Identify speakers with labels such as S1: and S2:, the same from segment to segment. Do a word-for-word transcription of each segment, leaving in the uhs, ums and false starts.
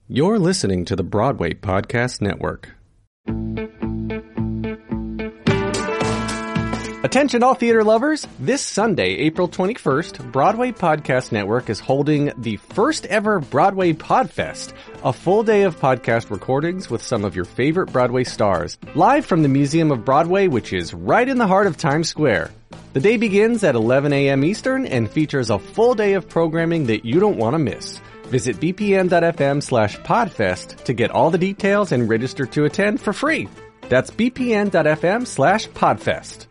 S1: You're listening to the Broadway Podcast Network. Attention all theater lovers! This Sunday, April twenty-first, Broadway Podcast Network is holding the first ever Broadway Podfest, a full day of podcast recordings with some of your favorite Broadway stars, live from the Museum of Broadway, which is right in the heart of Times Square. The day begins at eleven a.m. Eastern and features a full day of programming that you don't want to miss. Visit bpn.fm slash podfest to get all the details and register to attend for free. That's bpn.fm slash podfest.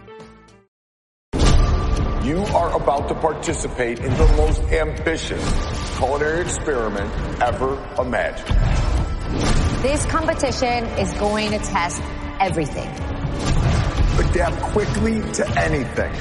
S2: You are about to participate in the most ambitious culinary experiment ever imagined.
S3: This competition is going to test everything.
S2: Adapt quickly to anything.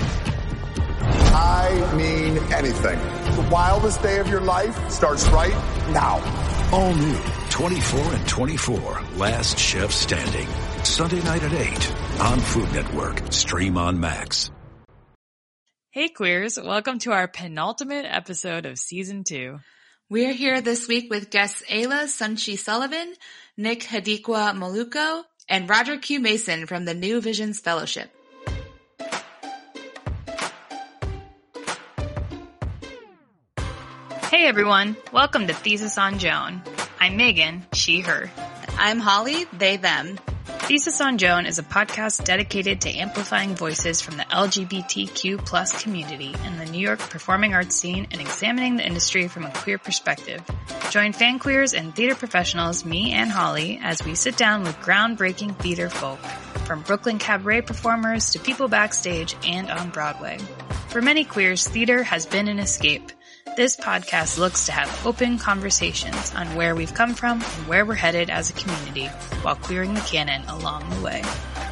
S2: I mean anything. The wildest day of your life starts right now.
S4: All new, twenty-four and twenty-four, Last Chef Standing. Sunday night at eight on Food Network. Stream on Max.
S5: Hey queers, welcome to our penultimate episode of season two.
S6: We're here this week with guests Ayla Sunchi Sullivan, Nick Hadikwa Maluko, and Roger Q. Mason from the New Visions Fellowship.
S5: Hey everyone, welcome to Thesis on Joan. I'm Megan, she, her.
S6: I'm Holly, they, them.
S5: Thesis on Joan is a podcast dedicated to amplifying voices from the L G B T Q plus community in the New York performing arts scene and examining the industry from a queer perspective. Join fan queers and theater professionals, me and Holly, as we sit down with groundbreaking theater folk, from Brooklyn cabaret performers to people backstage and on Broadway. For many queers, theater has been an escape. This podcast looks to have open conversations on where we've come from and where we're headed as a community while queering the canon along the way.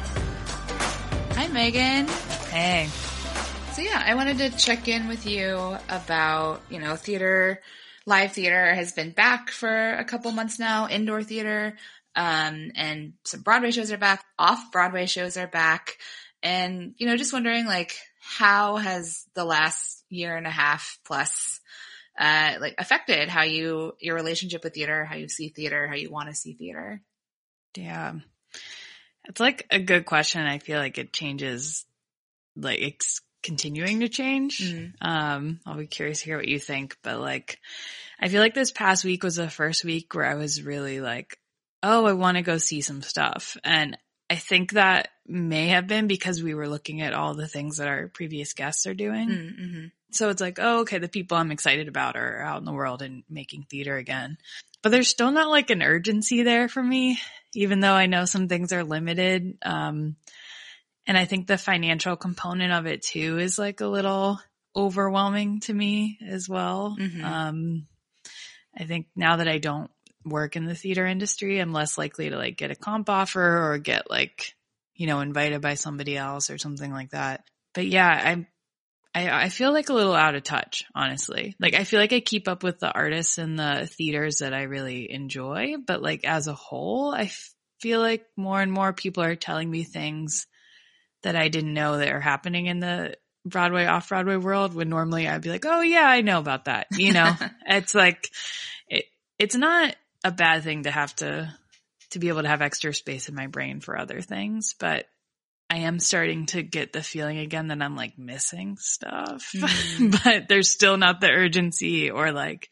S6: Hi, Megan.
S5: Hey.
S6: So yeah, I wanted to check in with you about, you know, theater. Live theater has been back for a couple months now, indoor theater, um, and some Broadway shows are back, off-Broadway shows are back. And, you know, just wondering, like, how has the last year and a half plus Uh, like affected how you, your relationship with theater, how you see theater, how you want to see theater?
S5: Yeah. It's like a good question. I feel like it changes, like it's continuing to change. Mm-hmm. Um, I'll be curious to hear what you think, but like, I feel like this past week was the first week where I was really like, oh, I want to go see some stuff. And I think that may have been because we were looking at all the things that our previous guests are doing.
S6: Mm-hmm.
S5: So it's like, oh, okay, the people I'm excited about are out in the world and making theater again. But there's still not like an urgency there for me, even though I know some things are limited. Um, and I think the financial component of it too is like a little overwhelming to me as well. Mm-hmm. Um, I think now that I don't work in the theater industry, I'm less likely to like get a comp offer or get like, you know, invited by somebody else or something like that. But yeah, I'm, I, I feel like a little out of touch, honestly. Like, I feel like I keep up with the artists and the theaters that I really enjoy, but like as a whole, I f- feel like more and more people are telling me things that I didn't know that are happening in the Broadway, off-Broadway world, when normally I'd be like, oh yeah, I know about that. You know, it's like, it, it's not a bad thing to have to, to be able to have extra space in my brain for other things, but I am starting to get the feeling again that I'm like missing stuff, mm-hmm. but there's still not the urgency or like,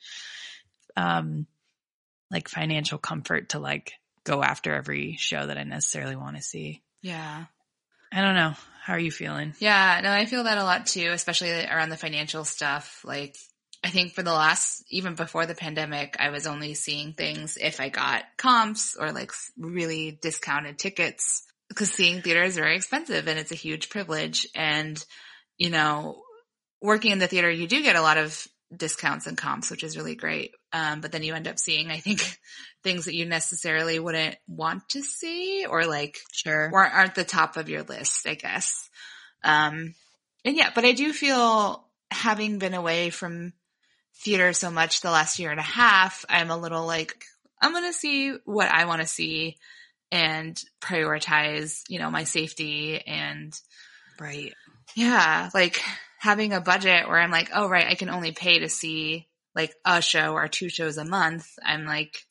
S5: um, like financial comfort to like go after every show that I necessarily want to see.
S6: Yeah.
S5: I don't know. How are you feeling?
S6: Yeah, no, I feel that a lot too, especially around the financial stuff. Like, I think for the last, even before the pandemic, I was only seeing things if I got comps or like really discounted tickets. Because seeing theater is very expensive and it's a huge privilege. And, you know, working in the theater, you do get a lot of discounts and comps, which is really great. Um, but then you end up seeing, I think, things that you necessarily wouldn't want to see or like,
S5: sure,
S6: or aren't the top of your list, I guess. Um, and yeah, but I do feel, having been away from theater so much the last year and a half, I'm a little like, I'm going to see what I want to see and prioritize, you know, my safety and
S5: right.
S6: Yeah. Like having a budget where I'm like, oh, right, I can only pay to see like a show or two shows a month. I'm like,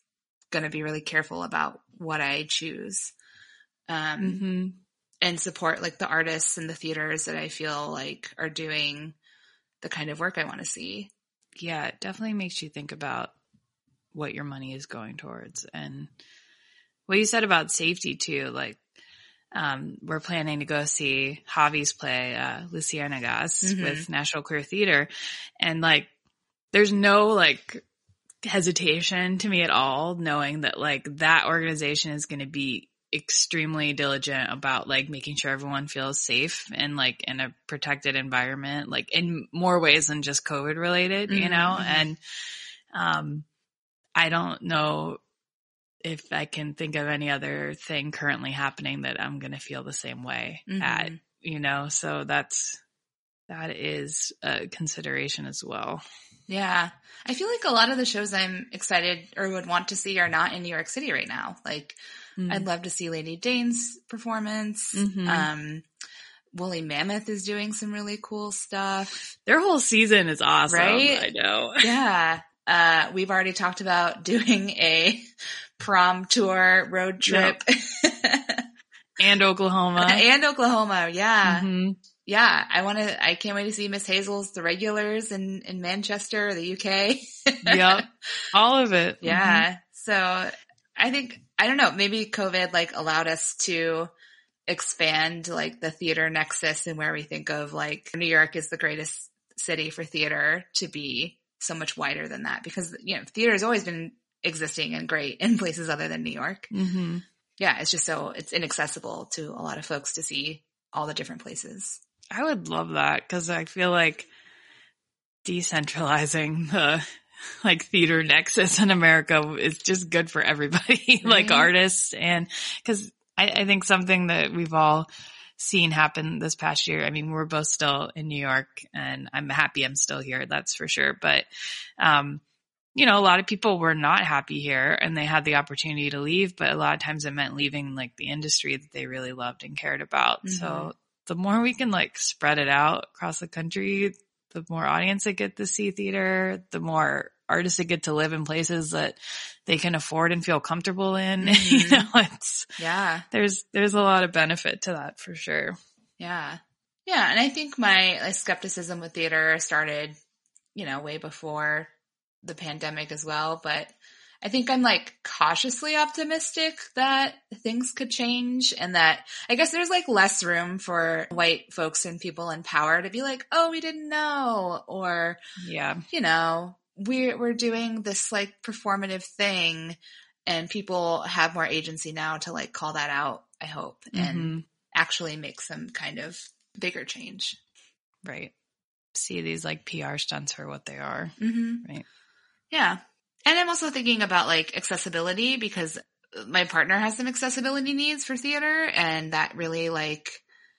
S6: going to be really careful about what I choose. Um,
S5: Mm-hmm.
S6: and support like the artists and the theaters that I feel like are doing the kind of work I want to see.
S5: Yeah, it definitely makes you think about what your money is going towards. And what you said about safety too, like, um, we're planning to go see Javi's play, uh, Luciérnagas
S6: Mm-hmm.
S5: with National Queer Theater. And like, there's no like hesitation to me at all, knowing that like that organization is going to be extremely diligent about like making sure everyone feels safe and like in a protected environment, like in more ways than just COVID related, you know?
S6: Mm-hmm.
S5: And, um, I don't know if I can think of any other thing currently happening that I'm going to feel the same way
S6: Mm-hmm.
S5: at, you know? So that's, that is a consideration as well.
S6: Yeah. I feel like a lot of the shows I'm excited or would want to see are not in New York City right now. Like,
S5: Mm.
S6: I'd love to see Lady Dane's performance.
S5: Mhm.
S6: Um, Woolly Mammoth is doing some really cool stuff.
S5: Their whole season is awesome.
S6: Right?
S5: I know.
S6: Yeah. Uh, we've already talked about doing a prom tour road trip.
S5: And Oklahoma.
S6: And Oklahoma. Yeah.
S5: Mhm.
S6: Yeah. I want to, I can't wait to see Miss Hazel's The Regulars in, in Manchester, the U K.
S5: Yep. All of it.
S6: Yeah. Mm-hmm. So I think, I don't know, maybe COVID like allowed us to expand like the theater nexus and where we think of like New York is the greatest city for theater to be so much wider than that, because, you know, theater has always been existing and great in places other than New York.
S5: Mm-hmm.
S6: Yeah. It's just so it's inaccessible to a lot of folks to see all the different places.
S5: I would love that, because I feel like decentralizing the like theater nexus in America is just good for everybody, like
S6: Right.
S5: artists. And because I, I think something that we've all seen happen this past year, I mean, we're both still in New York and I'm happy I'm still here. That's for sure. But, um, you know, a lot of people were not happy here and they had the opportunity to leave, but a lot of times it meant leaving like the industry that they really loved and cared about.
S6: Mm-hmm.
S5: So the more we can like spread it out across the country, the more audience that get to see theater, the more artists that get to live in places that they can afford and feel comfortable in.
S6: Mm-hmm.
S5: You know, it's,
S6: Yeah.
S5: there's, there's a lot of benefit to that for sure.
S6: Yeah. Yeah. And I think my like, skepticism with theater started, you know, way before the pandemic as well. But I think I'm like cautiously optimistic that things could change, and that I guess there's like less room for white folks and people in power to be like, oh, we didn't know, or,
S5: Yeah.
S6: you know, we're, we're doing this like performative thing, and people have more agency now to like call that out, I hope, and
S5: Mhm.
S6: actually make some kind of bigger change.
S5: Right. See these like P R stunts for what they are.
S6: Mm-hmm.
S5: Right.
S6: Yeah. And I'm also thinking about like accessibility, because my partner has some accessibility needs for theater, and that really like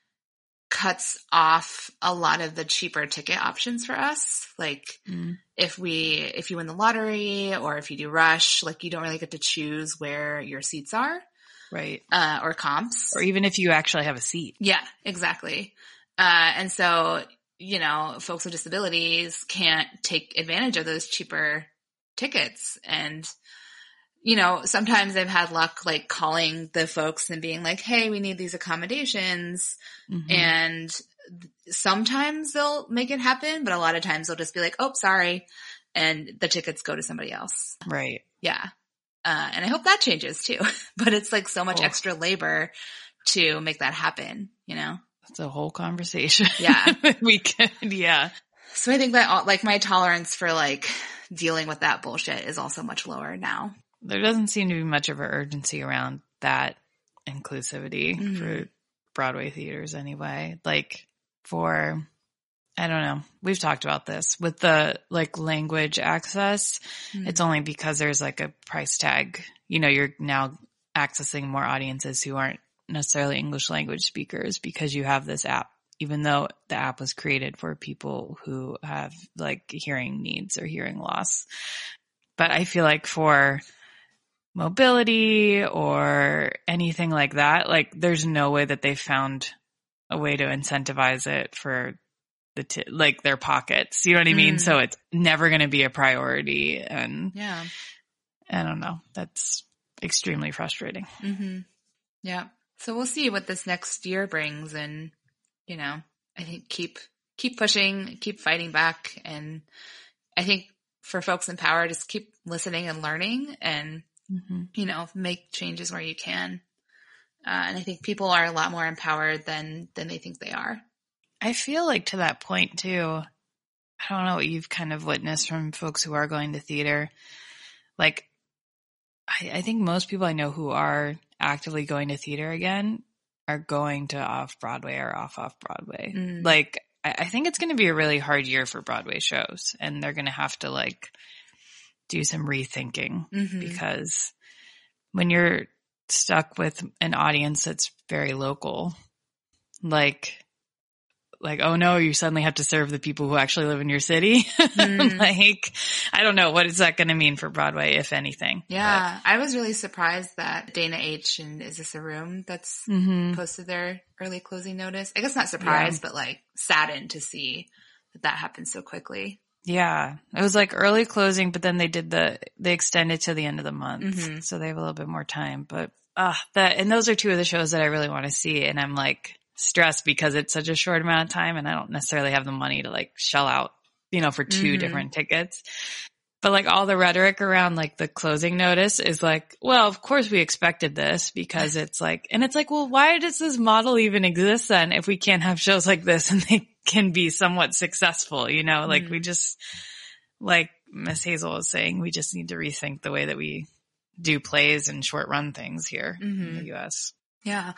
S6: cuts off a lot of the cheaper ticket options for us. Like
S5: Mm.
S6: if we, if you win the lottery or if you do Rush, like you don't really get to choose where your seats are,
S5: Right.
S6: uh, or comps.
S5: Or even if you actually have a seat.
S6: Yeah, exactly. Uh, and so, you know, folks with disabilities can't take advantage of those cheaper tickets. And, you know, sometimes I've had luck like calling the folks and being like, hey, we need these accommodations.
S5: Mhm.
S6: And sometimes they'll make it happen, but a lot of times they'll just be like, oh, sorry. And the tickets go to somebody else.
S5: Right.
S6: Yeah. Uh, and I hope that changes too, but it's like so much
S5: Oh.
S6: extra labor to make that happen, you know?
S5: That's a whole conversation.
S6: Yeah.
S5: We could, yeah.
S6: So I think that all, like my tolerance for like dealing with that bullshit is also much lower now.
S5: There doesn't seem to be much of an urgency around that inclusivity
S6: Mhm.
S5: for Broadway theaters anyway. Like for, I don't know, we've talked about this with the like language access.
S6: Mm.
S5: It's only because there's like a price tag. You know, you're now accessing more audiences who aren't necessarily English language speakers because you have this app, even though the app was created for people who have like hearing needs or hearing loss. But I feel like for mobility or anything like that, like there's no way that they found a way to incentivize it for the, t- like their pockets. You know what I mean?
S6: Mm.
S5: So it's never going to be a priority. And
S6: Yeah.
S5: I don't know. That's extremely frustrating.
S6: Mm-hmm. Yeah. So we'll see what this next year brings, and, you know, I think keep, keep pushing, keep fighting back. And I think for folks in power, just keep listening and learning and, mm-hmm. you know, make changes where you can. Uh, and I think people are a lot more empowered than, than they think they are.
S5: I feel like to that point too, I don't know what you've kind of witnessed from folks who are going to theater. Like, I, I think most people I know who are actively going to theater again are going to off-Broadway or off-off-Broadway. Mm. Like, I, I think it's going to be a really hard year for Broadway shows, and they're going to have to, like, do some rethinking mm-hmm. because when you're stuck with an audience that's very local, like... Like, oh no, you suddenly have to serve the people who actually live in your city. Mm. Like, I don't know. What is that going to mean for Broadway, if anything?
S6: Yeah. But I was really surprised that Dana H and Is This a Room that's mm-hmm. posted their early closing notice. I guess not surprised, yeah. but like saddened to see that that happened so quickly.
S5: Yeah. It was like early closing, but then they did the, they extended to the end of the month. Mm-hmm. So they have a little bit more time, but, uh, that, and those are two of the shows that I really want to see. And I'm like, stressed because it's such a short amount of time and I don't necessarily have the money to like shell out, you know, for two mm-hmm. different tickets. But like all the rhetoric around like the closing notice is like, well, of course we expected this because it's like, and it's like, well, why does this model even exist then if we can't have shows like this and they can be somewhat successful, you know, like mm-hmm. we just, like Miss Hazel was saying, we just need to rethink the way that we do plays and short run things here mm-hmm. in the U S.
S6: Yeah.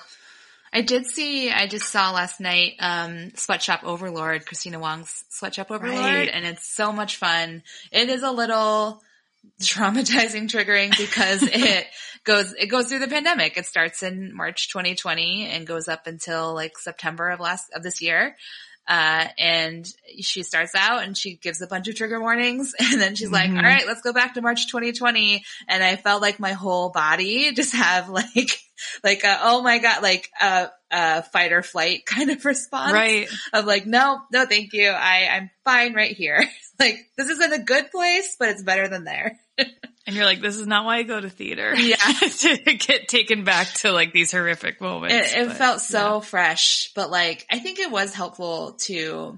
S6: I did see, I just saw last night, um, Sweatshop Overlord, Christina Wong's Sweatshop Overlord, right. and it's so much fun. It is a little traumatizing, triggering because it goes, it goes through the pandemic. It starts in March twenty twenty and goes up until like September of last, of this year. Uh, and she starts out and she gives a bunch of trigger warnings and then she's mm-hmm. like, all right, let's go back to March twenty twenty. And I felt like my whole body just have like, like a, oh my God, like a, a fight or flight kind of response.
S5: Right.
S6: Of like, no, no, thank you. I, I'm fine right here. Like, this isn't a good place, but it's better than there.
S5: And you're like, this is not why I go to theater.
S6: Yeah.
S5: To get taken back to like these horrific moments.
S6: It, it
S5: but,
S6: felt so
S5: yeah.
S6: fresh, but like, I think it was helpful to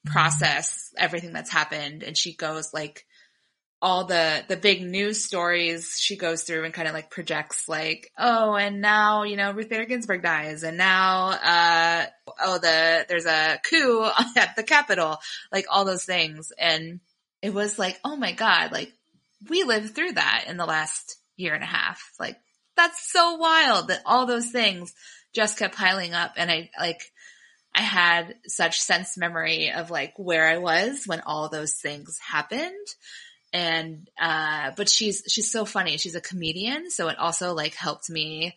S6: process everything that's happened. And she goes like, all the, the big news stories she goes through and kind of like projects like, oh, and now, you know, Ruth Bader Ginsburg dies and now, uh, oh, the, there's a coup at the Capitol, like all those things. And it was like, oh my God, like we lived through that in the last year and a half. Like that's so wild that all those things just kept piling up. And I like, I had such sense memory of like where I was when all those things happened. And, uh, but she's, she's so funny. She's a comedian. So it also like helped me,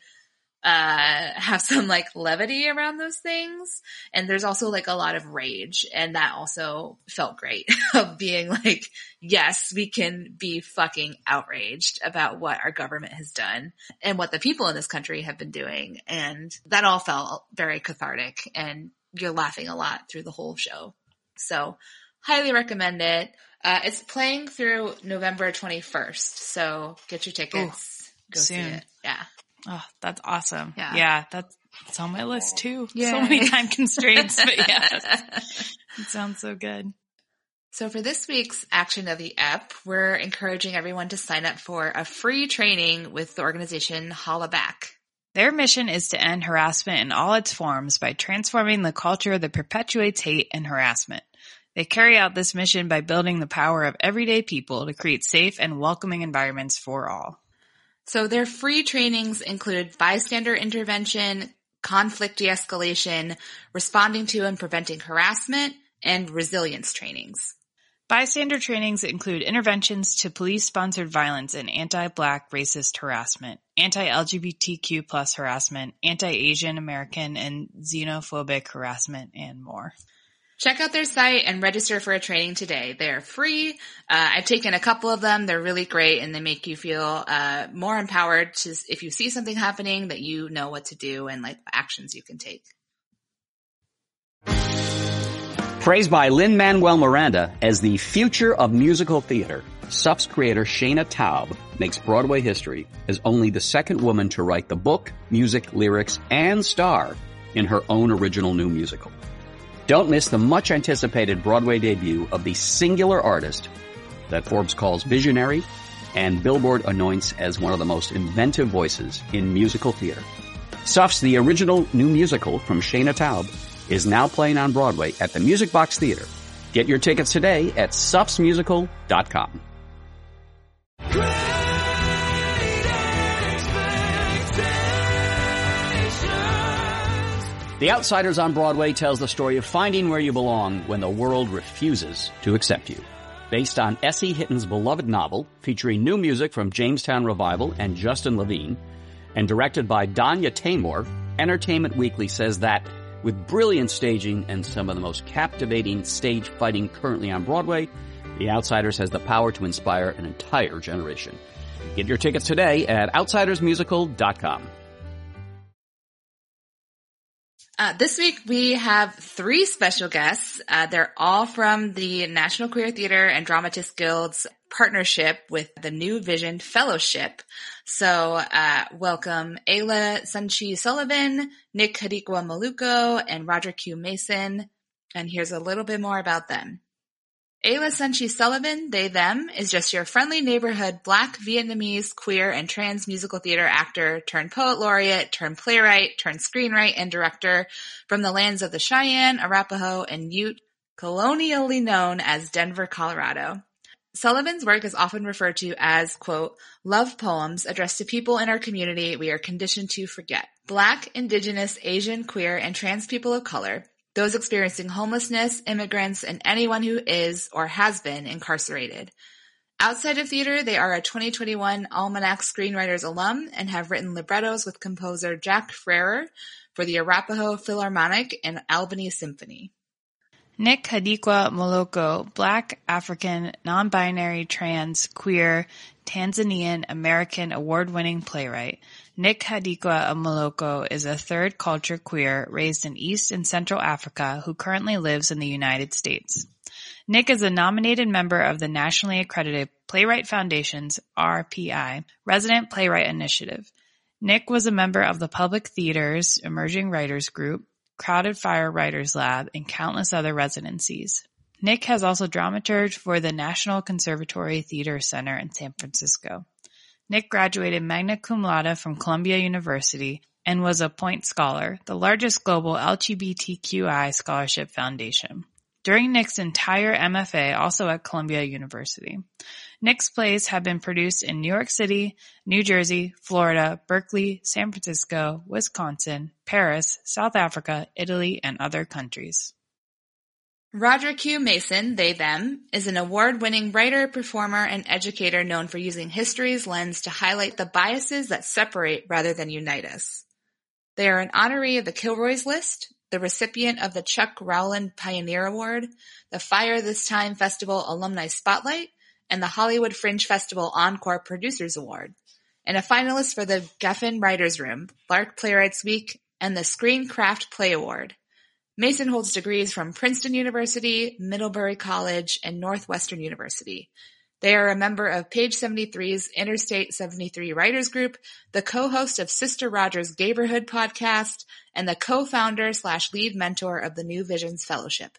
S6: uh, have some like levity around those things. And there's also like a lot of rage. And that also felt great of being like, yes, we can be fucking outraged about what our government has done and what the people in this country have been doing. And that all felt very cathartic and you're laughing a lot through the whole show. So highly recommend it. Uh, it's playing through November twenty-first, so get your tickets.
S5: Ooh,
S6: Go
S5: soon.
S6: see it. Yeah.
S5: Oh, that's awesome.
S6: Yeah.
S5: Yeah, that's, that's on my list too.
S6: Yay.
S5: So many time constraints, but yeah. It sounds so good.
S6: So for this week's Action of the E P, we're encouraging everyone to sign up for a free training with the organization Holla Back.
S5: Their mission is to end harassment in all its forms by transforming the culture that perpetuates hate and harassment. They carry out this mission by building the power of everyday people to create safe and welcoming environments for all.
S6: So their free trainings include bystander intervention, conflict de-escalation, responding to and preventing harassment, and resilience trainings.
S5: Bystander trainings include interventions to police-sponsored violence and anti-Black racist harassment, anti-L G B T Q plus harassment, anti-Asian American and xenophobic harassment, and more.
S6: Check out their site and register for a training today. They're free. Uh, I've taken a couple of them. They're really great and they make you feel uh, more empowered to, if you see something happening, that you know what to do and like actions you can take.
S7: Praised by Lin-Manuel Miranda as the future of musical theater, S U P's creator Shayna Taub makes Broadway history as only the second woman to write the book, music, lyrics, and star in her own original new musical. Don't miss the much-anticipated Broadway debut of the singular artist that Forbes calls visionary and Billboard anoints as one of the most inventive voices in musical theater. Suff's The Original New Musical from Shayna Taub is now playing on Broadway at the Music Box Theater. Get your tickets today at suffs musical dot com. The Outsiders on Broadway tells the story of finding where you belong when the world refuses to accept you. Based on S E. Hitton's beloved novel, featuring new music from Jamestown Revival and Justin Levine, and directed by Danya Taymor, Entertainment Weekly says that with brilliant staging and some of the most captivating stage fighting currently on Broadway, The Outsiders has the power to inspire an entire generation. Get your tickets today at outsiders musical dot com.
S6: Uh, this week we have three special guests. Uh, they're all from the National Queer Theater and Dramatists Guild's partnership with the New Vision Fellowship. So uh welcome Ayla Sunchi Sullivan, Nick Hadikwa Maluko, and Roger Q. Mason. And here's a little bit more about them. Ayla Sunchi Sullivan, they, them, is just your friendly neighborhood Black, Vietnamese, queer, and trans musical theater actor turned poet laureate, turned playwright, turned screenwriter and director from the lands of the Cheyenne, Arapaho, and Ute, colonially known as Denver, Colorado. Sullivan's work is often referred to as, quote, love poems addressed to people in our community we are conditioned to forget. Black, Indigenous, Asian, queer, and trans people of color, those experiencing homelessness, immigrants, and anyone who is or has been incarcerated. Outside of theater, they are a twenty twenty-one Almanac Screenwriters alum and have written librettos with composer Jack Frerer for the Arapaho Philharmonic and Albany Symphony.
S5: Nick Hadikwa Moloko, Black, African, non-binary, trans, queer, Tanzanian, American award-winning playwright. Nick Hadikwa Moloko is a third culture queer raised in East and Central Africa who currently lives in the United States. Nick is a nominated member of the nationally accredited Playwright Foundation's R P I, Resident Playwright Initiative. Nick was a member of the Public Theater's Emerging Writers Group, Crowded Fire Writers Lab, and countless other residencies. Nick has also dramaturged for the National Conservatory Theater Center in San Francisco. Nick graduated magna cum laude from Columbia University and was a Point Scholar, the largest global L G B T Q I scholarship foundation. During Nick's entire M F A, also at Columbia University. Nick's plays have been produced in New York City, New Jersey, Florida, Berkeley, San Francisco, Wisconsin, Paris, South Africa, Italy, and other countries.
S6: Roger Q. Mason, they, them, is an award-winning writer, performer, and educator known for using history's lens to highlight the biases that separate rather than unite us. They are an honoree of the Kilroy's List, the recipient of the Chuck Rowland Pioneer Award, the Fire This Time Festival Alumni Spotlight, and the Hollywood Fringe Festival Encore Producers Award, and a finalist for the Geffen Writers' Room, Lark Playwrights Week, and the Screencraft Play Award. Mason holds degrees from Princeton University, Middlebury College, and Northwestern University. They are a member of Page seventy-three's Interstate seventy-three Writers Group, the co-host of Sister Rogers' Gayborhood podcast, and the co-founder slash lead mentor of the New Visions Fellowship.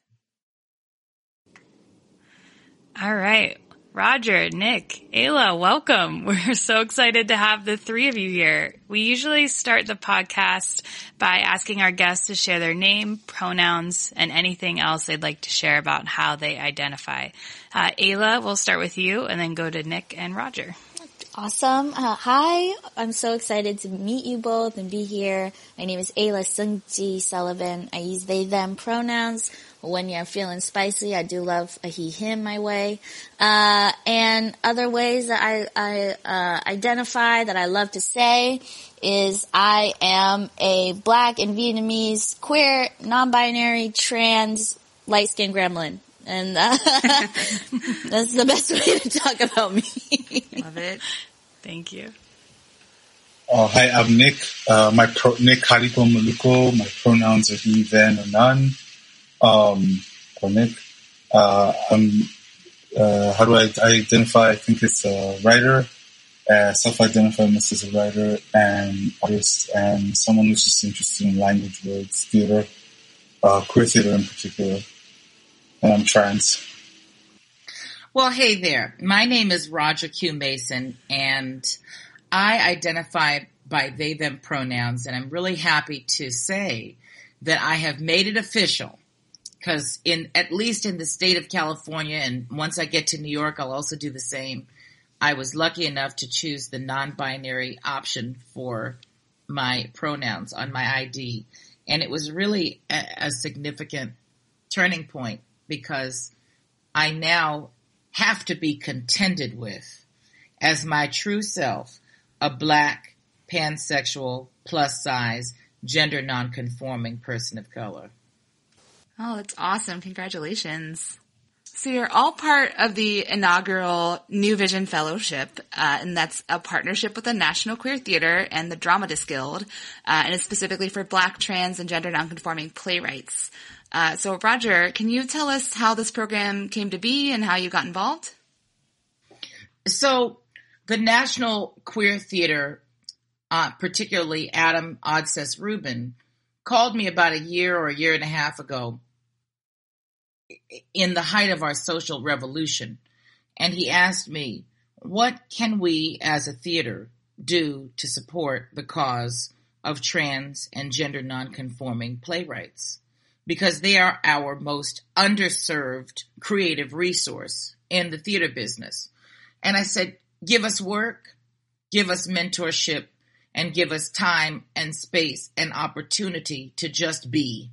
S5: All right. Roger, Nick, Ayla, welcome. We're so excited to have the three of you here. We usually start the podcast by asking our guests to share their name, pronouns, and anything else they'd like to share about how they identify. Uh, Ayla, we'll start with you and then go to Nick and Roger.
S8: Awesome. Uh, hi, I'm so excited to meet you both and be here. My name is Ayla Sunchi Sullivan. I use they, them pronouns. When you're feeling spicy, I do love a he, him my way. Uh, and other ways that I, I, uh, identify that I love to say is I am a Black and Vietnamese, queer, non-binary, trans, light-skinned gremlin. And, uh, that's the best way to talk about me.
S6: Love it.
S5: Thank you.
S9: Uh, hi, I'm Nick. Uh, my pro- Nick Hadikwa Maluko. My pronouns are he, them, or none. Um, or Nick. Uh, I'm, uh, how do I identify? I think it's a writer, uh, self-identify myself as a writer and artist and someone who's just interested in language, words, theater, uh, queer theater in particular. And I'm trans.
S10: Well, hey there. My name is Roger Q. Mason, and I identify by they, them pronouns, and I'm really happy to say that I have made it official, because in at least in the state of California, and once I get to New York, I'll also do the same, I was lucky enough to choose the non-binary option for my pronouns on my I D, and it was really a, a significant turning point, because I now have to be contended with as my true self, a black, pansexual, plus size, gender nonconforming person of color.
S6: Oh, that's awesome. Congratulations. So you're all part of the inaugural New Vision Fellowship, uh, and that's a partnership with the National Queer Theater and the Dramatist Guild, uh, and it's specifically for black, trans, and gender nonconforming playwrights. Uh, so Roger, can you tell us how this program came to be and how you got involved?
S10: So the National Queer Theater, uh, particularly Adam Odsess Rubin, called me about a year or a year and a half ago in the height of our social revolution. And he asked me, what can we as a theater do to support the cause of trans and gender nonconforming playwrights? Because they are our most underserved creative resource in the theater business. And I said, give us work, give us mentorship, and give us time and space and opportunity to just be.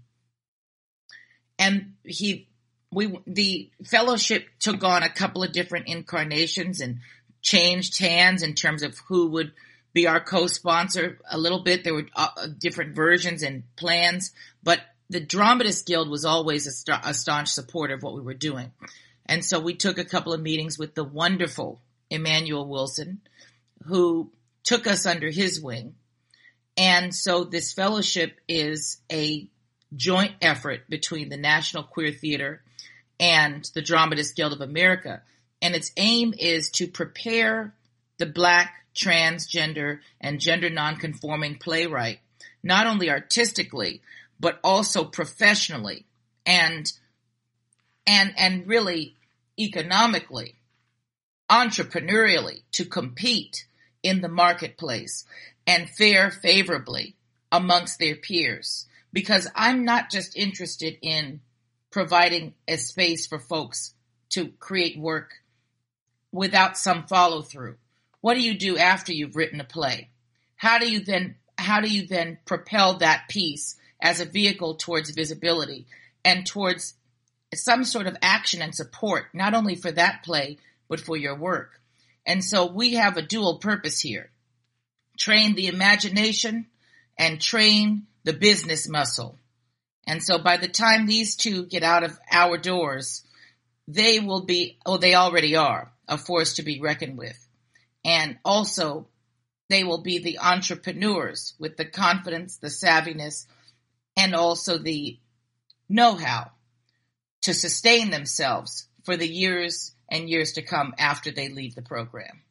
S10: And he, we, the fellowship took on a couple of different incarnations and changed hands in terms of who would be our co-sponsor a little bit. There were uh, different versions and plans, but the Dramatist Guild was always a, st- a staunch supporter of what we were doing. And so we took a couple of meetings with the wonderful Emmanuel Wilson, who took us under his wing. And so this fellowship is a joint effort between the National Queer Theater and the Dramatist Guild of America. And its aim is to prepare the black, transgender, and gender nonconforming playwright, not only artistically, but also professionally and, and, and really economically, entrepreneurially, to compete in the marketplace and fare favorably amongst their peers. Because I'm not just interested in providing a space for folks to create work without some follow through. What do you do after you've written a play? How do you then, how do you then propel that piece as a vehicle towards visibility and towards some sort of action and support, not only for that play, but for your work? And so we have a dual purpose here. Train the imagination and train the business muscle. And so by the time these two get out of our doors, they will be, oh, they already are, a force to be reckoned with. And also, they will be the entrepreneurs with the confidence, the savviness, and also the know-how to sustain themselves for the years and years to come after they leave the program.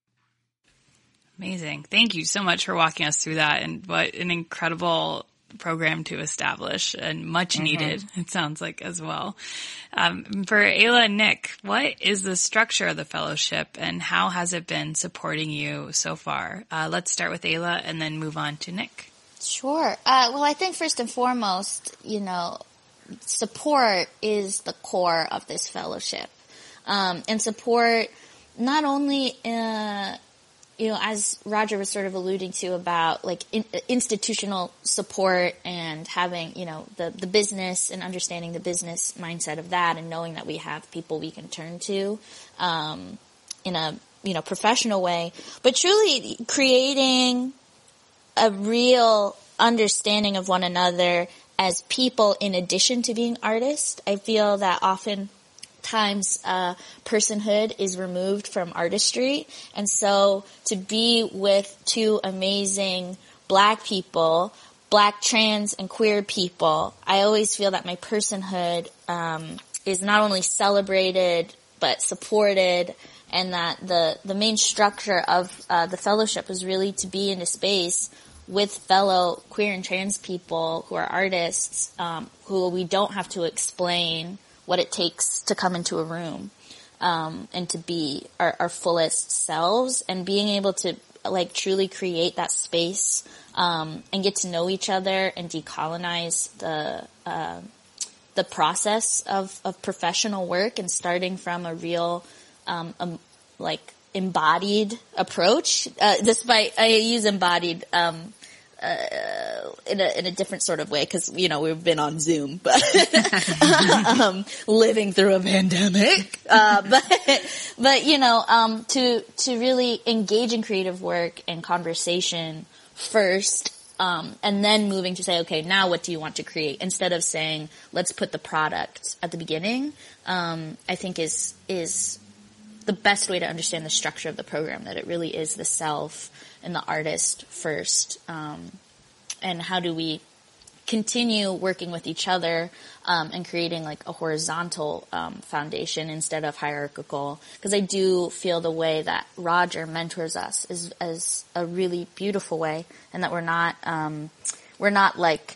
S5: Amazing. Thank you so much for walking us through that, and what an incredible program to establish, and much mm-hmm. needed, it sounds like, as well. Um, for Ayla and Nick, what is the structure of the fellowship and how has it been supporting you so far? Uh, let's start with Ayla and then move on to Nick.
S8: Sure. Uh, well, I think first and foremost, you know, support is the core of this fellowship. Um, and support not only, uh, you know, as Roger was sort of alluding to about like in, institutional support and having, you know, the, the business and understanding the business mindset of that and knowing that we have people we can turn to, um, in a, you know, professional way, but truly creating a real understanding of one another as people in addition to being artists. I feel that often times uh personhood is removed from artistry, and so to be with two amazing black people, black trans and queer people, I always feel that my personhood um is not only celebrated but supported and that the, the main structure of uh, the fellowship was really to be in a space with fellow queer and trans people who are artists, um, who we don't have to explain what it takes to come into a room, um, and to be our, our fullest selves, and being able to like truly create that space, um, and get to know each other and decolonize the, uh, the process of, of professional work, and starting from a real, um, um like embodied approach, uh, despite I use embodied, um, Uh, in a, in a different sort of way, because, you know, we've been on Zoom, but, um, living through a pandemic, uh, but, but, you know, um, to, to really engage in creative work and conversation first, um, and then moving to say, okay, now what do you want to create? Instead of saying, let's put the product at the beginning, um, I think is, is the best way to understand the structure of the program, that it really is the self and the artist first, um, and how do we continue working with each other, um, and creating like a horizontal um, foundation instead of hierarchical. Because I do feel the way that Roger mentors us is is a really beautiful way, and that we're not um, we're not like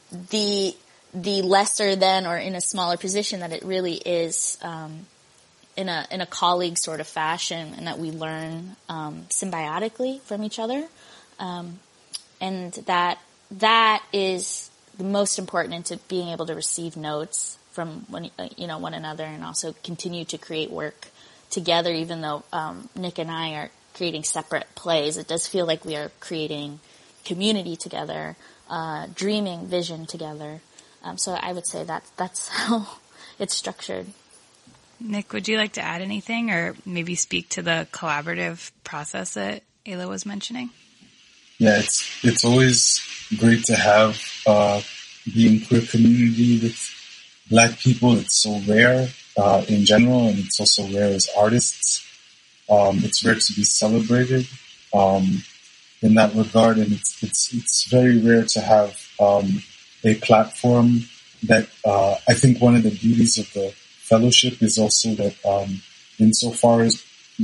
S8: the the lesser than or in a smaller position. That it really is. Um, in a, in a colleague sort of fashion, and that we learn, um, symbiotically from each other. Um, and that, that is the most important into being able to receive notes from one, you know, one another, and also continue to create work together, even though, um, Nick and I are creating separate plays. It does feel like we are creating community together, uh, dreaming vision together. Um, so I would say that that's how it's structured.
S5: Nick, would you like to add anything, or maybe speak to the collaborative process that Ayla was mentioning?
S9: Yeah, it's it's always great to have uh, the queer community with Black people. It's so rare uh, in general, and it's also rare as artists. Um, it's rare to be celebrated um, in that regard, and it's it's it's very rare to have um, a platform that uh, I think one of the beauties of the fellowship is also that um, insofar as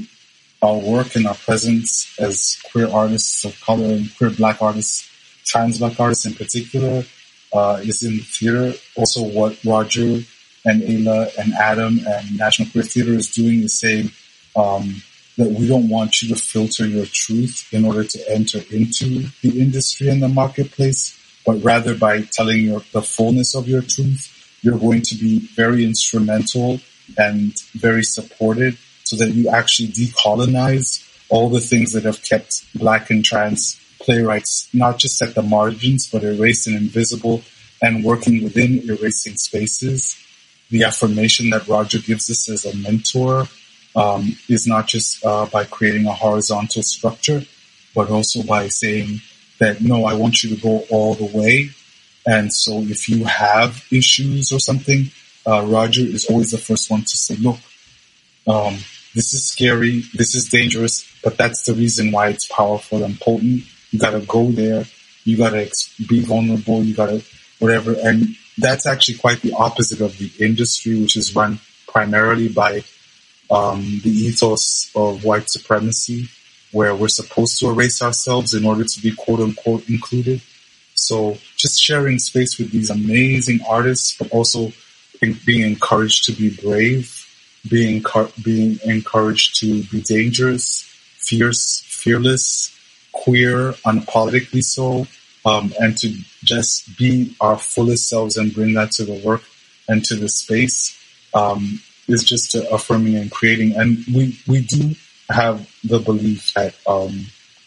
S9: our work and our presence as queer artists of color and queer Black artists, trans Black artists in particular, uh, is in the theater. Also what Roger and Ayla and Adam and National Queer Theater is doing is saying um, that we don't want you to filter your truth in order to enter into the industry and the marketplace, but rather by telling your, the fullness of your truth, you're going to be very instrumental and very supported so that you actually decolonize all the things that have kept Black and trans playwrights not just at the margins, but erased and invisible, and working within erasing spaces. The affirmation that Roger gives us as a mentor um, is not just uh, by creating a horizontal structure, but also by saying that, no, I want you to go all the way. And so if you have issues or something, uh, Roger is always the first one to say, look, um, this is scary, this is dangerous, but that's the reason why it's powerful and potent. You gotta go there, you gotta ex- be vulnerable, you gotta whatever. And that's actually quite the opposite of the industry, which is run primarily by um, the ethos of white supremacy, where we're supposed to erase ourselves in order to be quote unquote included. So just sharing space with these amazing artists, but also being encouraged to be brave, being being encouraged to be dangerous, fierce, fearless, queer, unapologetically so, um, and to just be our fullest selves and bring that to the work and to the space um, is just affirming and creating. And we, we do have the belief that um,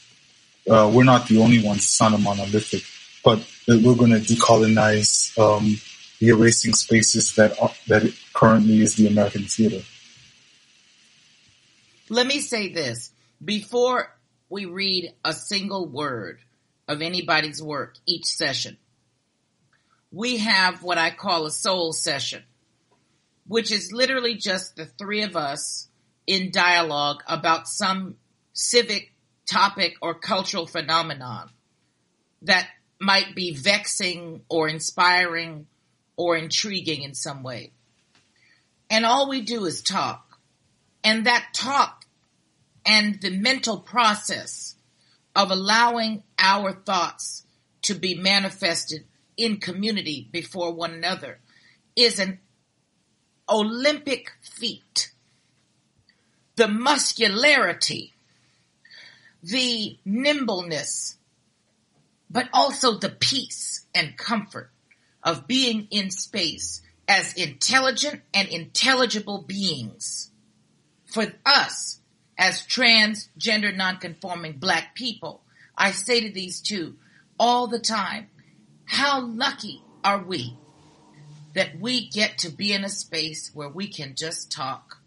S9: uh, we're not the only ones. It's not a monolithic, but that we're going to decolonize um, the erasing spaces that are, that it currently is the American theater.
S10: Let me say this. Before we read a single word of anybody's work each session, we have what I call a soul session, which is literally just the three of us in dialogue about some civic topic or cultural phenomenon that might be vexing or inspiring or intriguing in some way. And all we do is talk. And that talk and the mental process of allowing our thoughts to be manifested in community before one another is an Olympic feat. The muscularity, the nimbleness, but also the peace and comfort of being in space as intelligent and intelligible beings. For us, as transgender nonconforming Black people, I say to these two all the time, how lucky are we that we get to be in a space where we can just talk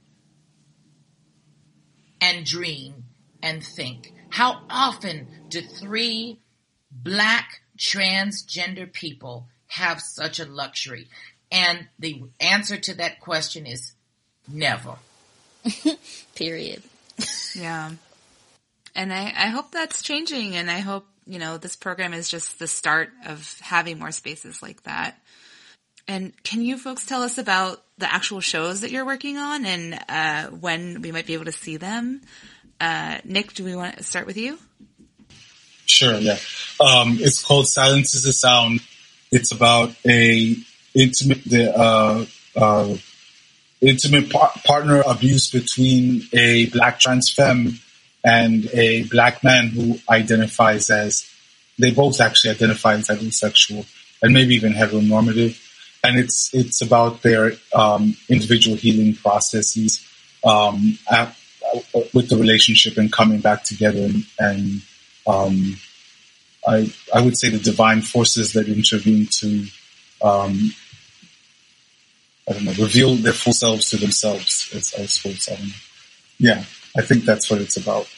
S10: and dream and think. How often do three Black transgender people have such a luxury? And the answer to that question is never.
S8: Period.
S6: Yeah. And I, I hope that's changing, and I hope, you know, this program is just the start of having more spaces like that. And can you folks tell us about the actual shows that you're working on and uh, when we might be able to see them? Uh, Nick, do we want to start with you?
S9: Sure, yeah. Um, it's called Silence is a Sound. It's about a intimate, the, uh, uh, intimate par- partner abuse between a Black trans femme and a Black man who identifies as, they both actually identify as heterosexual and maybe even heteronormative. And it's it's about their um, individual healing processes um, at, uh, with the relationship and coming back together. And, and um, I I would say the divine forces that intervene to um, I don't know, reveal their full selves to themselves. As I suppose. I don't know. Yeah, I think that's what it's about.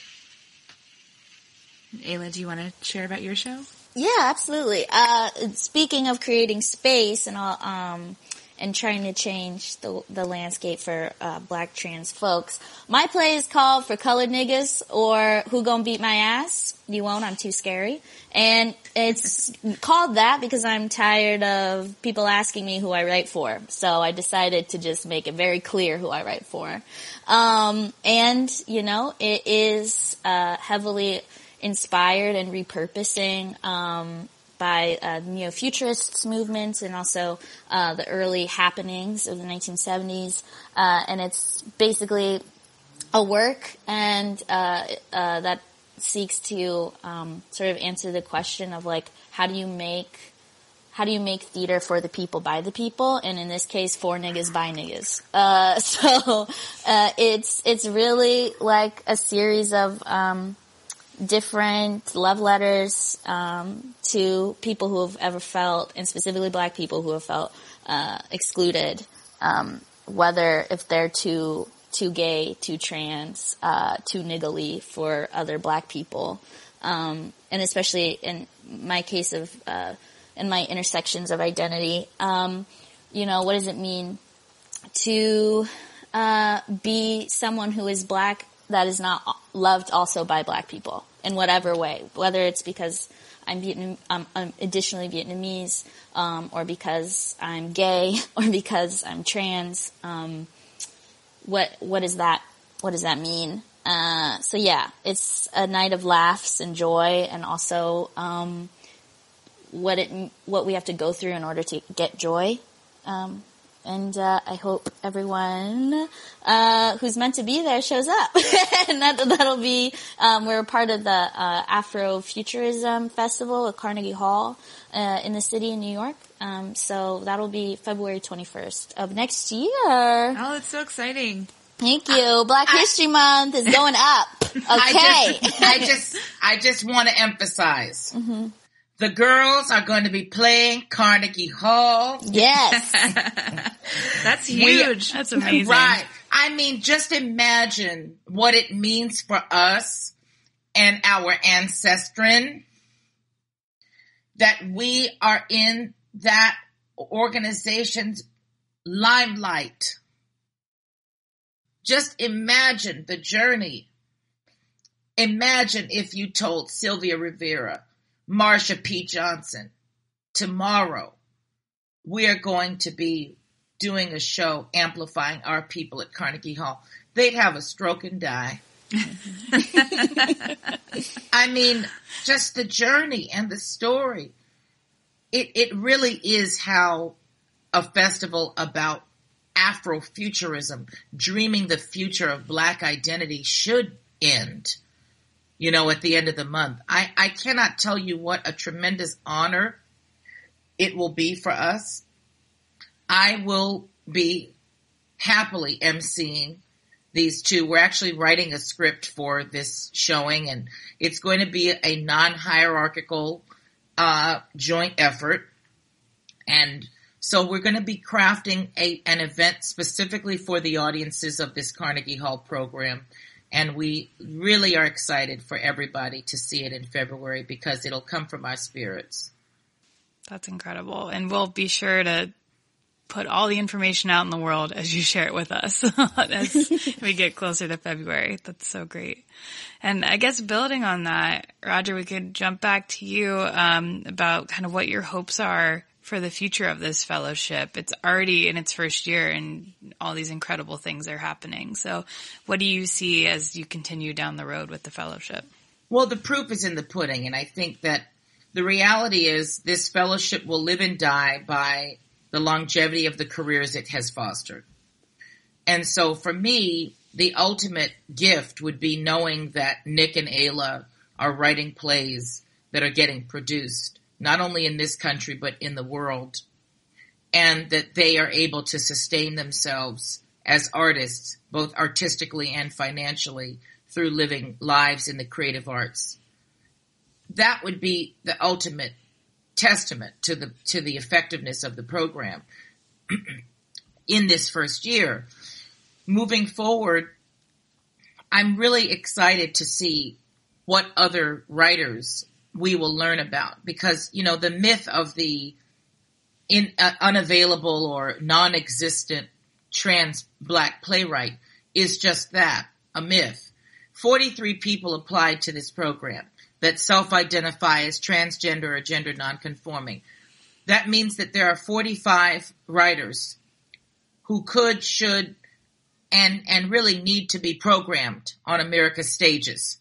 S6: Ayla, do you want to share about your show?
S8: Yeah, absolutely. Uh, speaking of creating space and all, um, and trying to change the the landscape for uh, Black trans folks, my play is called For Colored Niggas, or Who Gonna Beat My Ass? You won't, I'm too scary. And it's called that because I'm tired of people asking me who I write for. So I decided to just make it very clear who I write for. Um, and, you know, it is uh, heavily inspired and repurposing um, by uh, neo-futurists movements and also uh, the early happenings of the nineteen seventies. Uh, and it's basically a work and uh, uh, that seeks to um, sort of answer the question of, like, how do you make how do you make theater for the people by the people, and in this case, for niggas by niggas. Uh, so uh, it's it's really like a series of um, different love letters um, to people who have ever felt, and specifically Black people who have felt uh, excluded, um, whether if they're too too gay, too trans, uh, too niggly for other Black people, um, and especially in my case of uh, in my intersections of identity. Um, you know, what does it mean to uh, be someone who is Black that is not loved also by Black people in whatever way, whether it's because I'm, Vietnam, um, I'm additionally Vietnamese, um, or because I'm gay, or because I'm trans. Um, what what does that what does that mean? Uh, so yeah, it's a night of laughs and joy, and also um, what it what we have to go through in order to get joy. Um, And uh, I hope everyone uh, who's meant to be there shows up. And that, that'll be, um, we're part of the uh, Afrofuturism Festival at Carnegie Hall uh, in the city in New York. Um, so that'll be February twenty-first of next year.
S6: Oh, it's so exciting.
S8: Thank you. Black I, History Month is going up. Okay.
S10: I just, I just, I just want to emphasize. Mm-hmm. The girls are going to be playing Carnegie Hall.
S8: Yes.
S6: That's huge. We, That's amazing.
S10: Right. I mean, just imagine what it means for us and our ancestry that we are in that organization's limelight. Just imagine the journey. Imagine if you told Sylvia Rivera, Marsha P. Johnson, tomorrow we are going to be doing a show amplifying our people at Carnegie Hall. They'd have a stroke and die. I mean, just the journey and the story. It it really is how a festival about Afrofuturism, dreaming the future of Black identity, should end, you know, at the end of the month. I, I cannot tell you what a tremendous honor it will be for us. I will be happily emceeing these two. We're actually writing a script for this showing, and it's going to be a non-hierarchical uh, joint effort. And so we're going to be crafting a, an event specifically for the audiences of this Carnegie Hall program. And we really are excited for everybody to see it in February because it'll come from our spirits.
S5: That's incredible. And we'll be sure to put all the information out in the world as you share it with us as we get closer to February. That's so great. And I guess building on that, Roger, we could jump back to you um, about kind of what your hopes are for the future of this fellowship. It's already in its first year and all these incredible things are happening. So what do you see as you continue down the road with the fellowship?
S10: Well, the proof is in the pudding. And I think that the reality is this fellowship will live and die by the longevity of the careers it has fostered. And so for me, the ultimate gift would be knowing that Nick and Ayla are writing plays that are getting produced, not only in this country, but in the world, and that they are able to sustain themselves as artists, both artistically and financially, through living lives in the creative arts. That would be the ultimate testament to the to the effectiveness of the program in this first year. Moving forward, I'm really excited to see what other writers we will learn about, because, you know, the myth of the in, uh, unavailable or non-existent trans Black playwright is just that, a myth. forty-three people applied to this program that self-identify as transgender or gender nonconforming. That means that there are forty-five writers who could, should, and, and really need to be programmed on America's stages.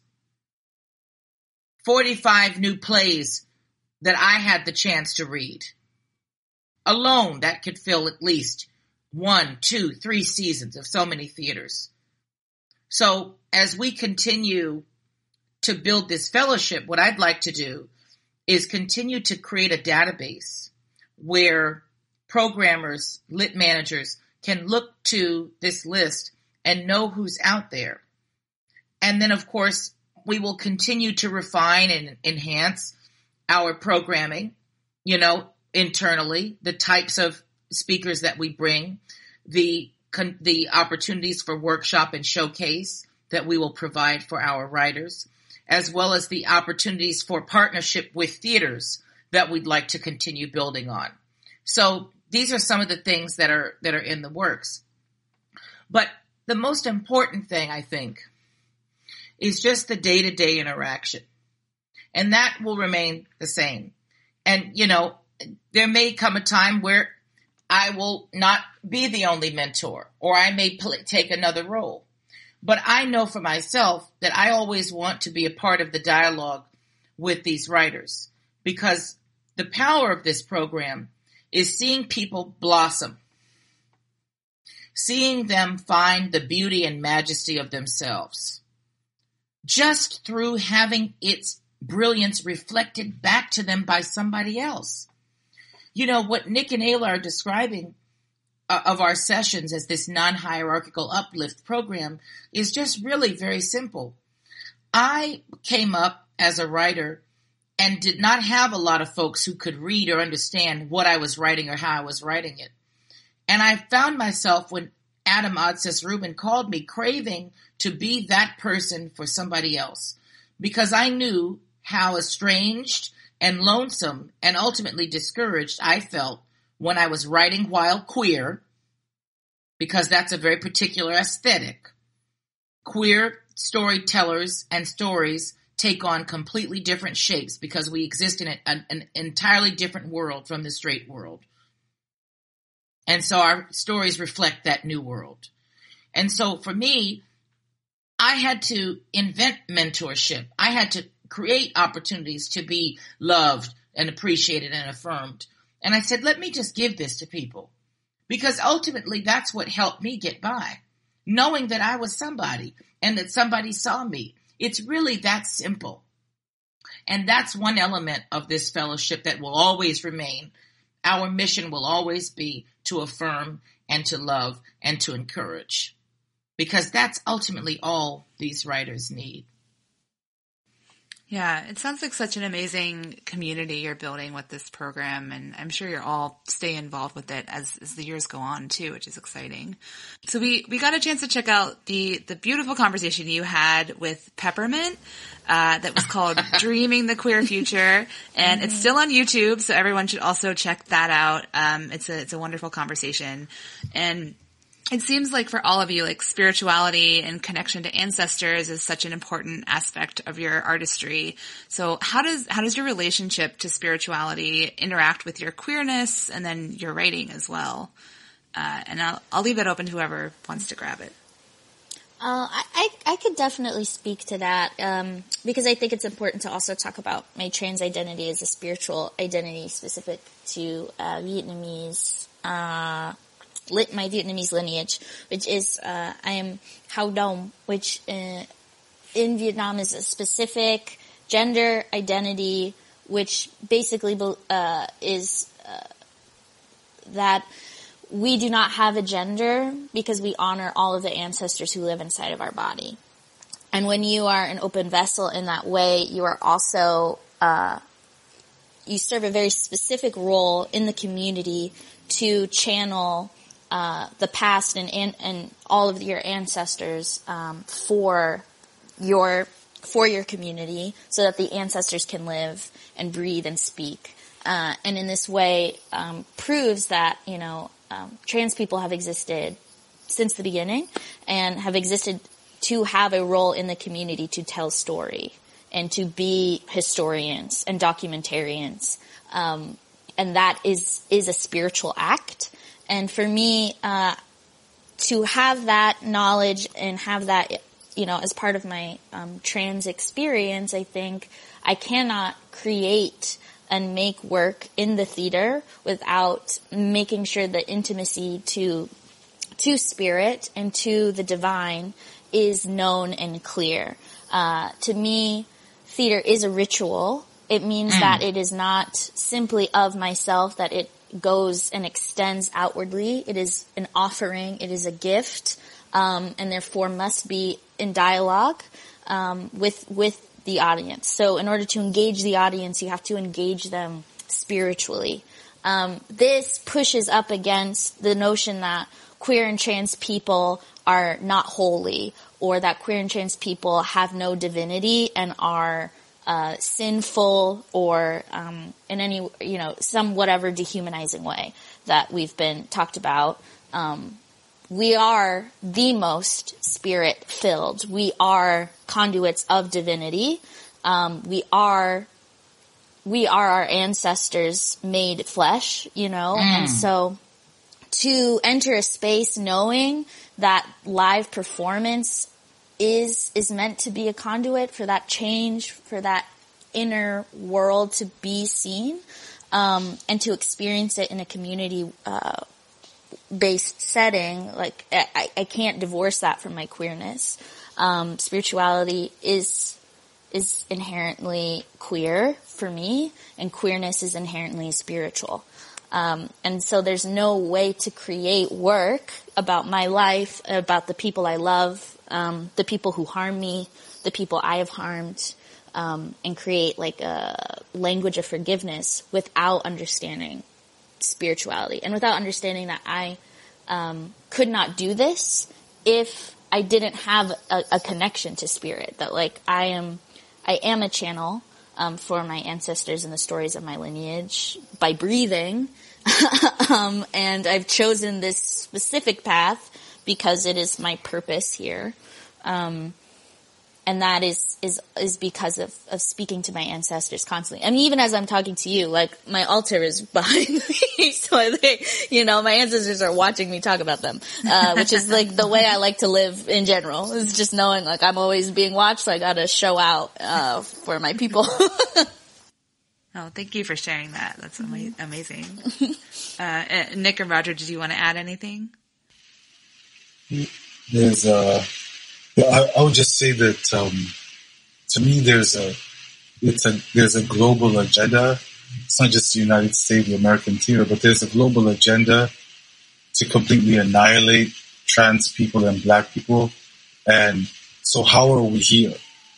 S10: forty-five new plays that I had the chance to read. Alone, that could fill at least one, two, three seasons of so many theaters. So as we continue to build this fellowship, what I'd like to do is continue to create a database where programmers, lit managers can look to this list and know who's out there. And then, of course, we will continue to refine and enhance our programming, you know, internally, the types of speakers that we bring, the the opportunities for workshop and showcase that we will provide for our writers, as well as the opportunities for partnership with theaters that we'd like to continue building on. So these are some of the things that are that are in the works. But the most important thing, I think, is just the day-to-day interaction. And that will remain the same. And, you know, there may come a time where I will not be the only mentor, or I may play, take another role. But I know for myself that I always want to be a part of the dialogue with these writers, because the power of this program is seeing people blossom, seeing them find the beauty and majesty of themselves, just through having its brilliance reflected back to them by somebody else. You know, what Nick and Ayla are describing uh, of our sessions as this non-hierarchical uplift program is just really very simple. I came up as a writer and did not have a lot of folks who could read or understand what I was writing or how I was writing it. And I found myself, when Adam Odsess Rubin called me, craving to be that person for somebody else, because I knew how estranged and lonesome and ultimately discouraged I felt when I was writing while queer, because that's a very particular aesthetic. Queer storytellers and stories take on completely different shapes because we exist in an, an entirely different world from the straight world. And so our stories reflect that new world. And so for me, I had to invent mentorship. I had to create opportunities to be loved and appreciated and affirmed. And I said, let me just give this to people, because ultimately that's what helped me get by, knowing that I was somebody and that somebody saw me. It's really that simple. And that's one element of this fellowship that will always remain. Our mission will always be to affirm and to love and to encourage, because that's ultimately all these writers need.
S6: Yeah, it sounds like such an amazing community you're building with this program, and I'm sure you're all stay involved with it as, as the years go on too, which is exciting. So we, we got a chance to check out the, the beautiful conversation you had with Peppermint, uh, that was called Dreaming the Queer Future, and it's still on YouTube, so everyone should also check that out. Um, it's a, it's a wonderful conversation. And it seems like for all of you, like spirituality and connection to ancestors is such an important aspect of your artistry. So how does, how does your relationship to spirituality interact with your queerness and then your writing as well? Uh, and I'll, I'll leave that open to whoever wants to grab it.
S8: Uh, I, I, I could definitely speak to that, um, because I think it's important to also talk about my trans identity as a spiritual identity specific to, uh, Vietnamese, uh, Lit, my Vietnamese lineage, which is, uh, I am Hau Dong, which, uh, in Vietnam is a specific gender identity, which basically, uh, is, uh, that we do not have a gender because we honor all of the ancestors who live inside of our body. And when you are an open vessel in that way, you are also, uh, you serve a very specific role in the community to channel Uh, the past and, and and all of your ancestors um, for your for your community, so that the ancestors can live and breathe and speak, uh, and in this way um, proves that you know um, trans people have existed since the beginning and have existed to have a role in the community to tell story and to be historians and documentarians, um, and that is is a spiritual act. And for me, uh, to have that knowledge and have that, you know, as part of my um, trans experience, I think I cannot create and make work in the theater without making sure that intimacy to to spirit and to the divine is known and clear. Uh, to me, theater is a ritual. It means mm. that it is not simply of myself, that it goes and extends outwardly. It is an offering. It is a gift, um, and therefore must be in dialogue um, with with the audience. So in order to engage the audience, you have to engage them spiritually. Um, this pushes up against the notion that queer and trans people are not holy, or that queer and trans people have no divinity and are Uh, sinful or um, in any, you know, some whatever dehumanizing way that we've been talked about. Um, we are the most spirit-filled. We are conduits of divinity. Um, we are we are our ancestors made flesh, you know, mm. and so to enter a space knowing that live performance is is meant to be a conduit for that change, for that inner world to be seen, um, and to experience it in a community uh, based setting. Like I, I can't divorce that from my queerness. Um, spirituality is is inherently queer for me, and queerness is inherently spiritual. Um, and so there's no way to create work about my life, about the people I love, um, the people who harm me, the people I have harmed, um, and create like a language of forgiveness without understanding spirituality and without understanding that I, um, could not do this if I didn't have a, a connection to spirit, that like I am, I am a channel, um, for my ancestors and the stories of my lineage by breathing. um, and I've chosen this specific path because it is my purpose here. Um, And that is, is, is because of, of speaking to my ancestors constantly. And even as I'm talking to you, like, my altar is behind me. So they, you know, my ancestors are watching me talk about them, uh, which is like the way I like to live in general. It's just knowing like I'm always being watched. So I gotta show out, uh, for my people.
S6: Oh, thank you for sharing that. That's ama- amazing. Uh, Nick and Roger, did you want to add anything?
S9: There's a, I, I would just say that, um, to me, there's a, it's a, there's a global agenda. It's not just the United States, the American theater, but there's a global agenda to completely annihilate trans people and black people. And so how are we here?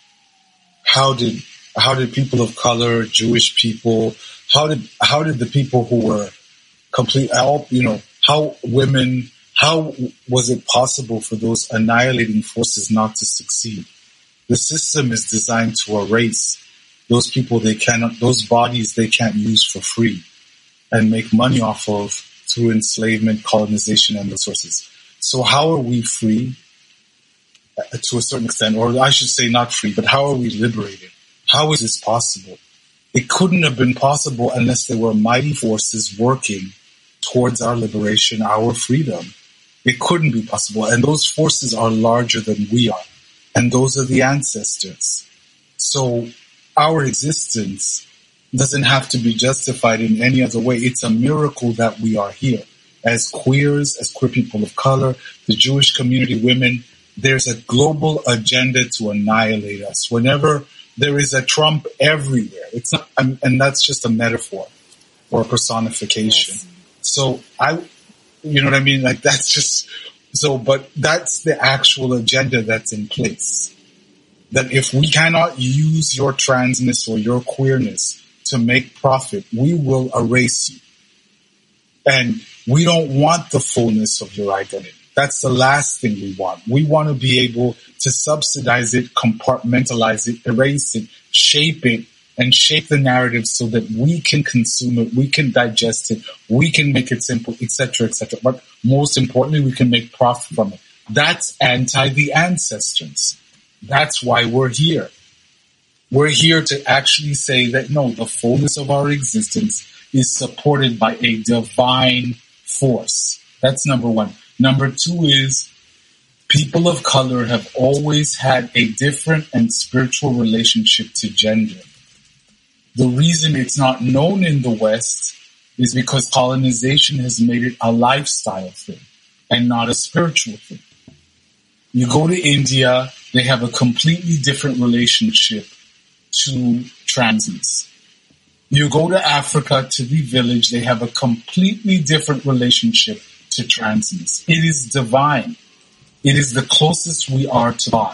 S9: How did, how did people of color, Jewish people, how did, how did the people who were complete, you know, how women, how was it possible for those annihilating forces not to succeed? The system is designed to erase those people they cannot, those bodies they can't use for free and make money off of through enslavement, colonization, and resources. So how are we free uh, to a certain extent, or I should say not free, but how are we liberated? How is this possible? It couldn't have been possible unless there were mighty forces working towards our liberation, our freedom. It couldn't be possible. And those forces are larger than we are. And those are the ancestors. So our existence doesn't have to be justified in any other way. It's a miracle that we are here. As queers, as queer people of color, the Jewish community, women, there's a global agenda to annihilate us. Whenever there is a Trump everywhere, it's not, and that's just a metaphor or a personification. Yes. So I, you know what I mean? Like that's just, so, but that's the actual agenda that's in place. That if we cannot use your transness or your queerness to make profit, we will erase you. And we don't want the fullness of your identity. That's the last thing we want. We want to be able to subsidize it, compartmentalize it, erase it, shape it, and shape the narrative so that we can consume it, we can digest it, we can make it simple, et cetera, et cetera. But most importantly, we can make profit from it. That's anti the ancestors. That's why we're here. We're here to actually say that, no, the fullness of our existence is supported by a divine force. That's number one. Number two is people of color have always had a different and spiritual relationship to gender. The reason it's not known in the West is because colonization has made it a lifestyle thing and not a spiritual thing. You go to India, they have a completely different relationship to transness. You go to Africa, to the village, they have a completely different relationship to transness. It is divine. It is the closest we are to God.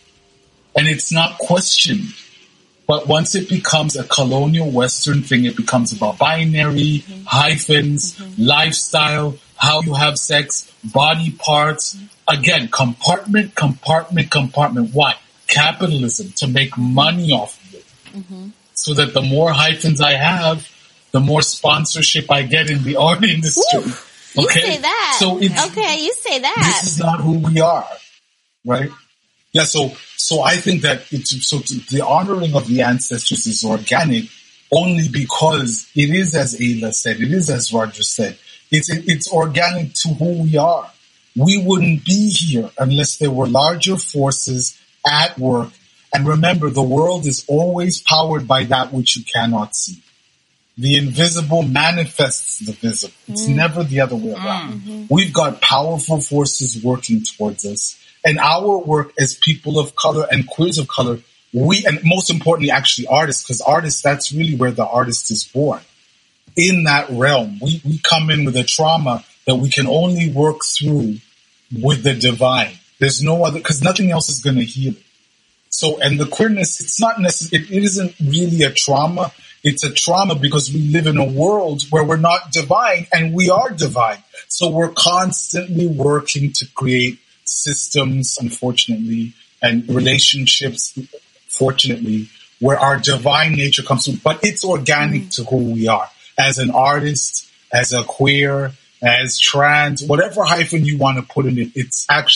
S9: And it's not questioned. But once it becomes a colonial Western thing, it becomes about binary, mm-hmm. hyphens, mm-hmm. lifestyle, how you have sex, body parts. Mm-hmm. Again, compartment, compartment, compartment. Why? Capitalism, to make money off of it. Mm-hmm. So that the more hyphens I have, the more sponsorship I get in the art industry.
S8: Ooh, you
S9: okay?
S8: say that.
S9: So it's,
S8: okay, you say that.
S9: This is not who we are, right? Yeah, so so I think that it's, so the honoring of the ancestors is organic only because it is, as Ayla said, it is as Roger said, it's it's organic to who we are. We wouldn't be here unless there were larger forces at work. And remember, the world is always powered by that which you cannot see. The invisible manifests the visible. It's mm. never the other way around. Mm-hmm. We've got powerful forces working towards us. And our work as people of color and queers of color, we, and most importantly, actually artists, because artists, that's really where the artist is born. In that realm, we, we come in with a trauma that we can only work through with the divine. There's no other, because nothing else is going to heal it. So, and the queerness, it's not necessarily, it isn't really a trauma. It's a trauma because we live in a world where we're not divine and we are divine. So we're constantly working to create systems, unfortunately, and relationships, fortunately, where our divine nature comes through. But it's organic mm. to who we are. As an artist, as a queer, as trans, whatever hyphen you want to put in it, it's actually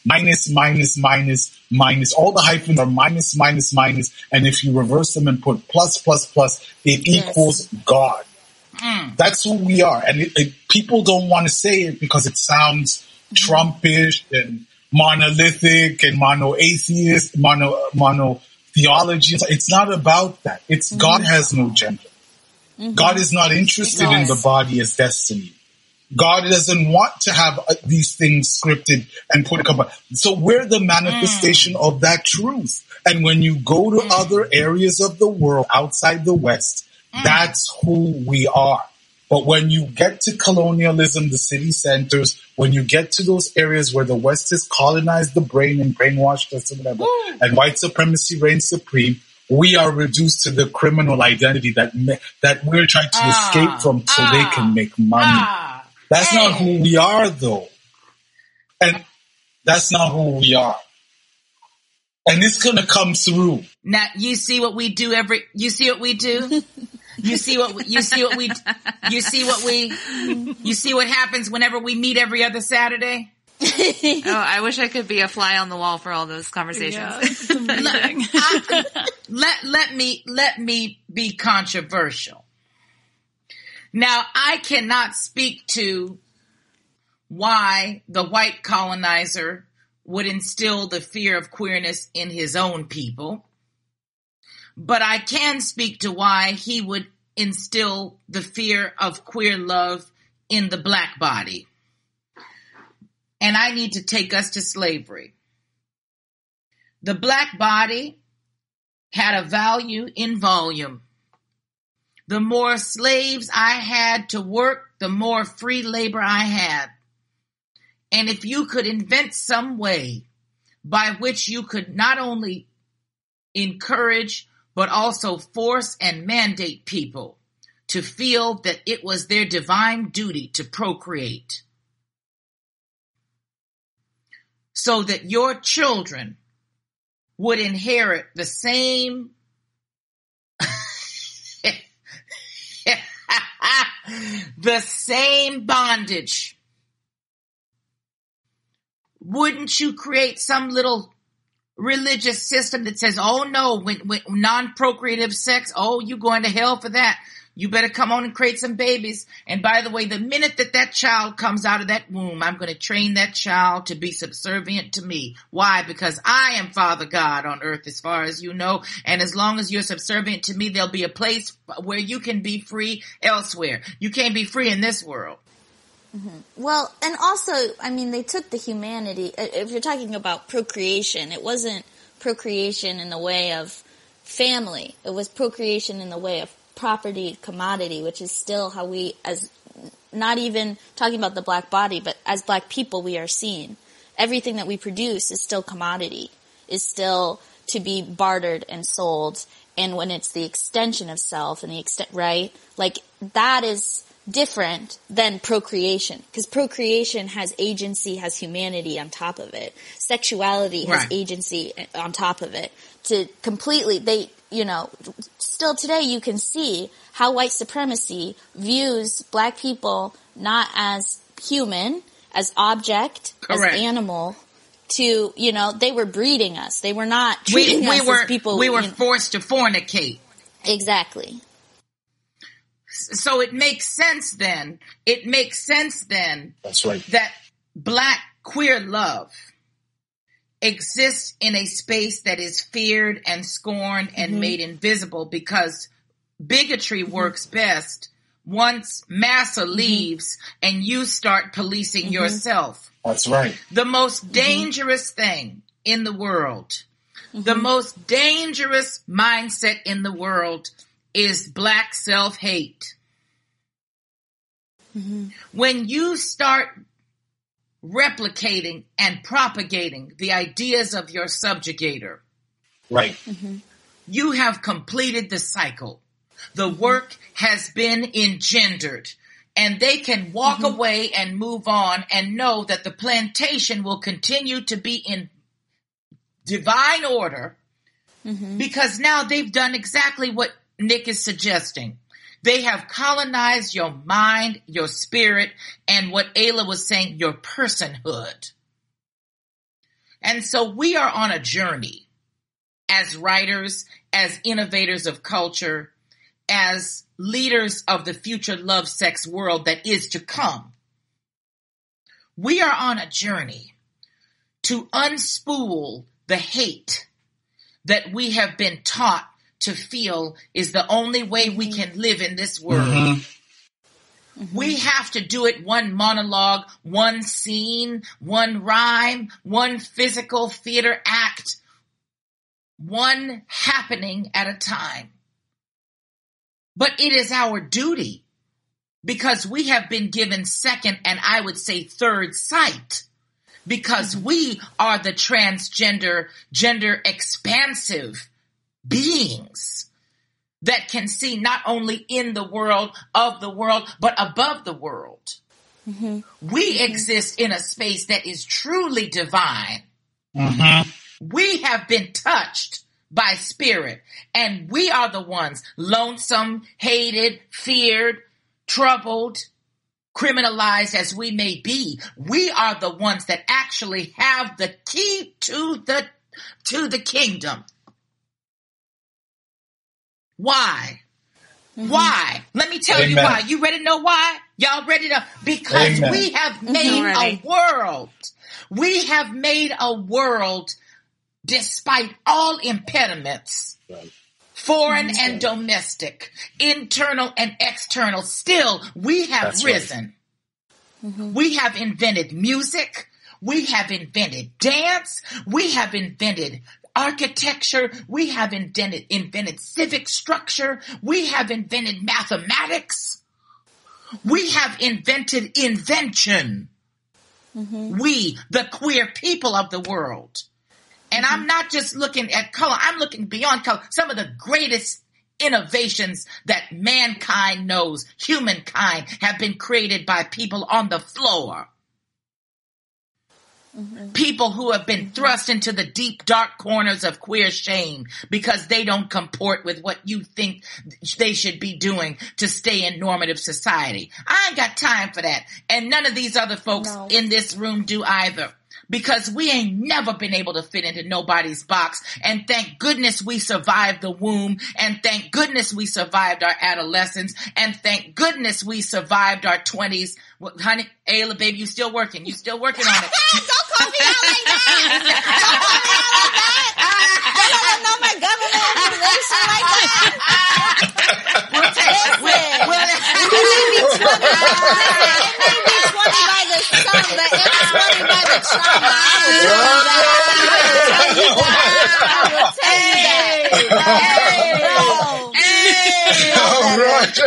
S9: minus, minus, minus, minus. All the hyphens are minus, minus, minus. And if you reverse them and put plus, plus, plus, it
S8: Yes.
S9: equals God.
S10: Mm.
S9: That's who we are. And it, it, people don't want to say it because it sounds Trumpish and monolithic and mono-atheist, mono, mono-theology. It's not about that. It's
S8: Mm-hmm.
S9: God has no gender.
S8: Mm-hmm.
S9: God is not interested in the
S8: Yes.
S9: body as destiny. God doesn't want to have uh, these things scripted and put a So we're the manifestation
S10: Mm.
S9: of that truth. And when you go to
S10: Mm.
S9: other areas of the world outside the West,
S10: Mm.
S9: that's who we are. But when you get to colonialism, the city centers, when you get to those areas where the West has colonized the brain and brainwashed us and whatever,
S10: Woo.
S9: and white supremacy reigns supreme, we are reduced to the criminal identity that ma- that we're trying to
S10: Ah,
S9: escape from so
S10: ah,
S9: they can make money.
S10: Ah,
S9: That's
S10: hey.
S9: not who we are, though. And that's not who we are. And it's going to come through.
S10: Now you see what we do every. You see what we do. You see what we, you see what we you see what we you see what happens whenever we meet every other Saturday.
S6: Oh, I wish I could be a fly on the wall for all those conversations.
S5: Yeah, it's amazing.
S10: I, let let me let me be controversial. Now, I cannot speak to why the white colonizer would instill the fear of queerness in his own people, but I can speak to why he would instill the fear of queer love in the black body. And I need to take us to slavery. The black body had a value in volume. The more slaves I had to work, the more free labor I had. And if you could invent some way by which you could not only encourage, but also force and mandate people to feel that it was their divine duty to procreate, so that your children would inherit the same the same bondage. Wouldn't you create some little religious system that says, oh no, when, when non-procreative sex, oh, you going to hell for that. You better come on and create some babies. And by the way, the minute that that child comes out of that womb, I'm going to train that child to be subservient to me. Why? Because I am Father God on earth, as far as you know. And as long as you're subservient to me, there'll be a place where you can be free elsewhere. You can't be free in this world.
S8: Mm-hmm. Well, and also, I mean, they took the humanity. If you're talking about procreation, it wasn't procreation in the way of family. It was procreation in the way of property, commodity, which is still how we, as not even talking about the black body, but as black people, we are seen. Everything that we produce is still commodity, is still to be bartered and sold. And when it's the extension of self and the extent, right? Like that is different than procreation, because procreation has agency, has humanity on top of it. Sexuality has
S10: Right.
S8: agency on top of it. To completely, they, you know, still today you can see how white supremacy views black people not as human, as object,
S10: Correct.
S8: as animal, to, you know, they were breeding us. They were not
S10: We,
S8: treating
S10: we
S8: us
S10: were,
S8: as people.
S10: we were
S8: you know-
S10: forced to fornicate.
S8: Exactly.
S10: So it makes sense then, it makes sense then
S9: That's right.
S10: that black queer love exists in a space that is feared and scorned and
S8: Mm-hmm.
S10: made invisible, because bigotry mm-hmm. works best once massa mm-hmm. leaves and you start policing mm-hmm. yourself.
S9: That's right.
S10: The most dangerous mm-hmm. thing in the world, mm-hmm. the most dangerous mindset in the world is black self-hate. Mm-hmm. When you start replicating and propagating the ideas of your subjugator,
S9: right,
S10: mm-hmm. you have completed the cycle. The mm-hmm. work has been engendered, and they can walk mm-hmm. away and move on and know that the plantation will continue to be in divine order, mm-hmm. because now they've done exactly what Nick is suggesting. They have colonized your mind, your spirit, and what Ayla was saying, your personhood. And so we are on a journey as writers, as innovators of culture, as leaders of the future love sex world that is to come. We are on a journey to unspool the hate that we have been taught to feel is the only way we can live in this world. Mm-hmm. Mm-hmm. We have to do it one monologue, one scene, one rhyme, one physical theater act, one happening at a time. But it is our duty because we have been given second and I would say third sight because mm-hmm. we are the transgender, gender expansive beings that can see not only in the world, of the world, but above the world. Mm-hmm. We mm-hmm. exist in a space that is truly divine. Mm-hmm. We have been touched by spirit, and we are the ones lonesome, hated, feared, troubled, criminalized as we may be. We are the ones that actually have the key to the, to the kingdom. Why? Mm-hmm. Why? Let me tell Amen. you why. You ready to know why? Y'all ready to? Because Amen. we have made a world. We have made a world despite all impediments, right. foreign mm-hmm. and domestic, internal and external. Still, we have That's risen. Right. Mm-hmm. We have invented music. We have invented dance. We have invented architecture. We have invented, invented civic structure. We have invented mathematics. We have invented invention. Mm-hmm. We, the queer people of the world. And mm-hmm. I'm not just looking at color. I'm looking beyond color. Some of the greatest innovations that mankind knows, humankind, have been created by people on the floor. Mm-hmm. People who have been thrust into the deep, dark corners of queer shame because they don't comport with what you think they should be doing to stay in normative society. I ain't got time for that. And none of these other folks no. in this room do either. Because we ain't never been able to fit into nobody's box. And thank goodness we survived the womb. And thank goodness we survived our adolescence. And thank goodness we survived our twenties. Well, honey, Ayla, baby, you still working. You still working on it.
S8: Don't call me out like that. Don't call me out like that. They don't know my government information like that.
S10: We'll take, we'll, we'll,
S8: it may be twenty. It may be twenty by the sun, but it's twenty by the trauma. I will tell you that. I will tell you that. Hey, bro. Hey.
S9: All right.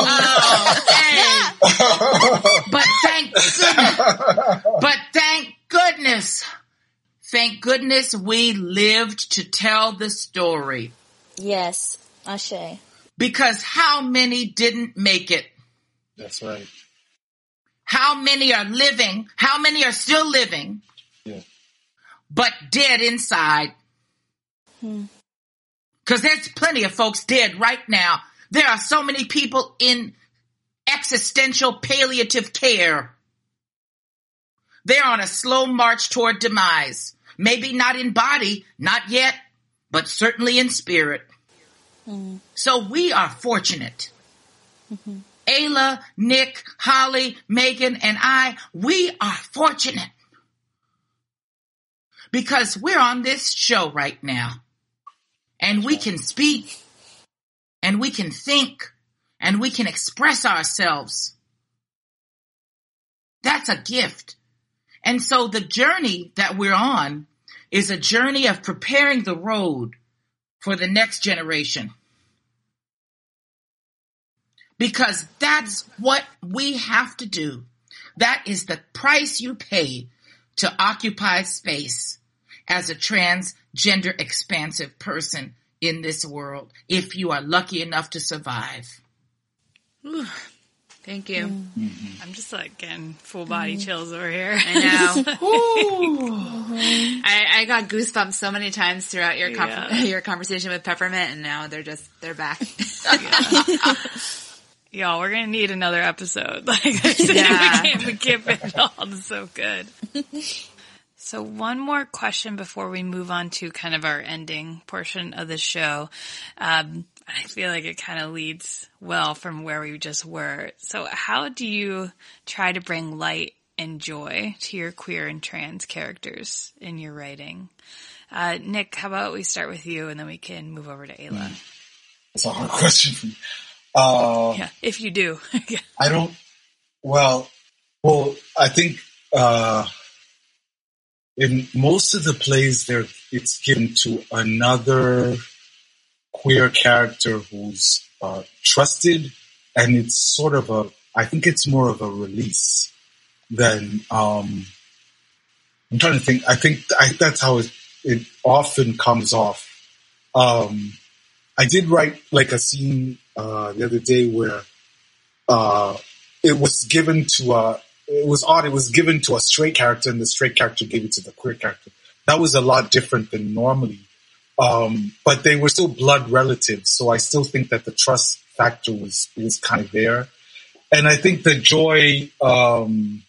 S10: Oh, hey. But thank goodness. But thank goodness. Thank goodness we lived to tell the story.
S8: Yes, Ashe.
S10: Because how many didn't make it?
S9: That's right.
S10: How many are living? How many are still living?
S9: Yeah.
S10: But dead inside?
S8: Hmm.
S10: Because there's plenty of folks dead right now. There are so many people in existential palliative care. They're on a slow march toward demise. Maybe not in body, not yet, but certainly in spirit. Mm. So we are fortunate. Mm-hmm. Ayla, Nick, Holly, Megan, and I, we are fortunate. Because we're on this show right now. And we can speak. And we can think. And we can express ourselves. That's a gift. And so the journey that we're on is a journey of preparing the road for the next generation. Because that's what we have to do. That is the price you pay to occupy space as a transgender expansive person in this world, if you are lucky enough to survive.
S5: Ooh. Thank you. Mm-hmm. I'm just like getting full body mm-hmm. chills over here.
S6: I know. I, I got goosebumps so many times throughout your com- yeah. your conversation with Peppermint, and now they're just they're back.
S5: Yeah. Y'all, we're gonna need another episode. Like I said, yeah. we can't we can't fit it all. It's so good. So one more question before we move on to kind of our ending portion of the show. Um, I feel like it kind of leads well from where we just were. So how do you try to bring light and joy to your queer and trans characters in your writing? Uh, Nick, how about we start with you and then we can move over to Ayla.
S9: That's a hard question for me. Uh,
S5: yeah, if you do. yeah.
S9: I don't, well, well, I think, uh, in most of the plays there, it's given to another queer character who's, uh, trusted, and it's sort of a, I think it's more of a release than, um, I'm trying to think, I think, I think that's how it, it often comes off. Um, I did write like a scene, uh, the other day where, uh, it was given to, uh, it was odd. It was given to a straight character and the straight character gave it to the queer character. That was a lot different than normally. Um, but they were still blood relatives. So I still think that the trust factor was, was kind of there. And I think the joy, um,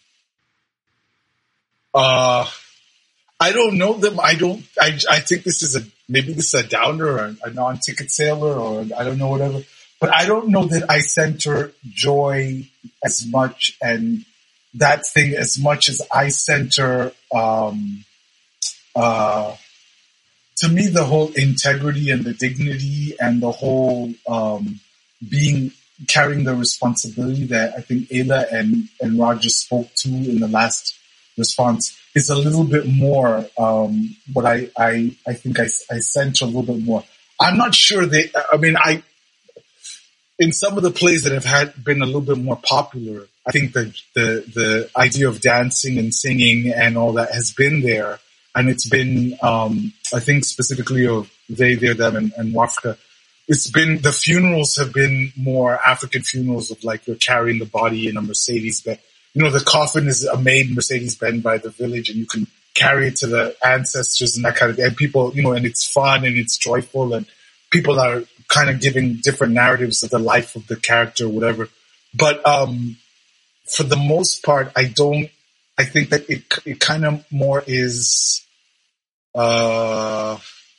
S9: uh, I don't know them. I don't, I, I think this is a, maybe this is a downer or a non-ticket sailor or I don't know, whatever. But I don't know that I center joy as much and that thing as much as I center, um, uh, to me, the whole integrity and the dignity and the whole, um, being, carrying the responsibility that I think Ayla and, and Roger spoke to in the last response is a little bit more, um, what I, I, I think I, I center a little bit more. I'm not sure they, I mean, I, in some of the plays that have had been a little bit more popular, I think the, the, the idea of dancing and singing and all that has been there. And it's been, um, I think specifically of they, their, them and, and Wafka. It's been, the funerals have been more African funerals of like you're carrying the body in a Mercedes Benz. You know, the coffin is a made Mercedes Benz by the village and you can carry it to the ancestors and that kind of thing. And people, you know, and it's fun and it's joyful and people are kind of giving different narratives of the life of the character or whatever. But, um, for the most part, I don't, I think that it, it kind of more is, uh,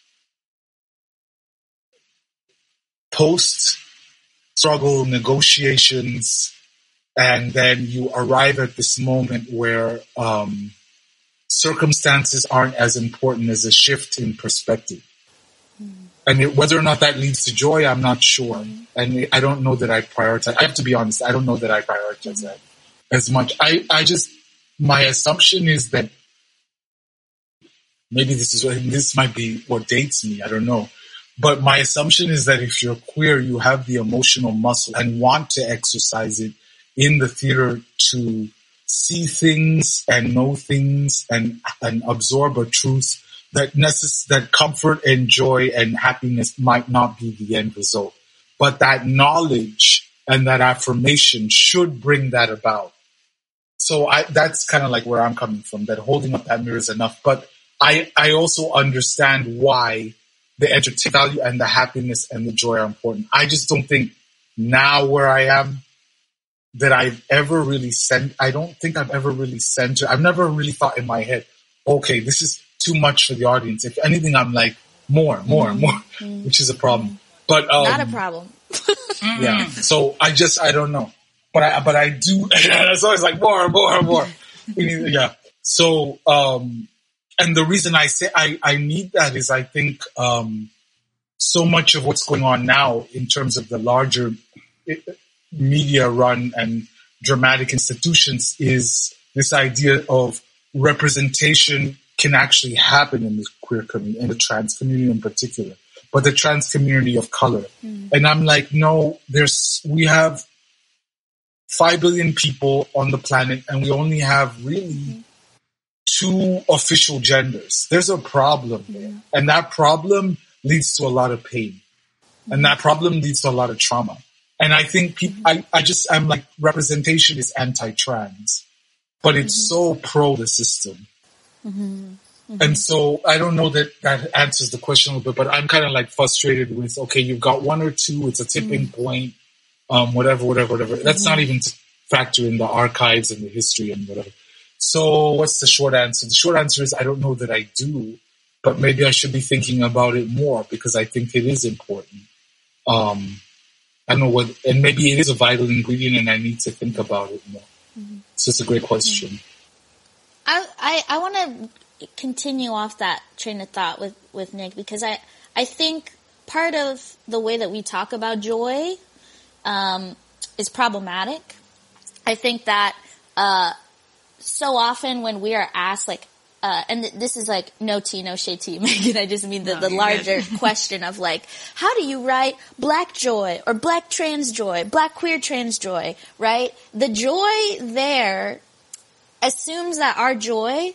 S9: post-struggle negotiations, and then you arrive at this moment where um, circumstances aren't as important as a shift in perspective. Mm. And it, whether or not that leads to joy, I'm not sure. Mm. And I don't know that I prioritize. I have to be honest. I don't know that I prioritize mm. that as much. I, I just, my assumption is that maybe this is what, this might be what dates me. I don't know. But my assumption is that if you're queer, you have the emotional muscle and want to exercise it in the theater to see things and know things and, and absorb a truth that necess- that comfort and joy and happiness might not be the end result. But that knowledge and that affirmation should bring that about. So I, that's kind of like where I'm coming from, that holding up that mirror is enough. But I, I also understand why the entertainment value and the happiness and the joy are important. I just don't think now where I am that I've ever really sent, I don't think I've ever really centered, I've never really thought in my head, okay, this is too much for the audience. If anything, I'm like, more, more, mm-hmm. more, mm-hmm. which is a problem. But, um,
S8: not a problem.
S9: yeah. So I just, I don't know. But I, but I do, it's always like more, more, more. Yeah. So, um, and the reason I say I, I need that is I think, um, so much of what's going on now in terms of the larger media run and dramatic institutions is this idea of representation can actually happen in the queer community, in the trans community in particular, but the trans community of color. Mm. And I'm like, no, there's, we have five billion people on the planet and we only have really mm. two official genders. There's a problem there. Mm. And that problem leads to a lot of pain. Mm. And that problem leads to a lot of trauma. And I think people, I, I just, I'm like, representation is anti-trans, but it's mm-hmm. so pro the system. Mm-hmm. Mm-hmm. And so I don't know that that answers the question a little bit, but I'm kind of like frustrated with, okay, you've got one or two, it's a tipping mm-hmm. point, um, whatever, whatever, whatever. That's mm-hmm. not even to factor in the archives and the history and whatever. So what's the short answer? The short answer is I don't know that I do, but maybe I should be thinking about it more because I think it is important. Um, I don't know what, and maybe it is a vital ingredient and I need to think about it more. Mm-hmm. So it's a great question.
S8: Mm-hmm. I, I, I want to continue off that train of thought with, with Nick because I, I think part of the way that we talk about joy, um, is problematic. I think that, uh, so often when we are asked, like, uh, and th- this is like no tea, no shade tea, Megan. I just mean the, no, the larger question of like, how do you write black joy or black trans joy, black queer trans joy, right? The joy there assumes that our joy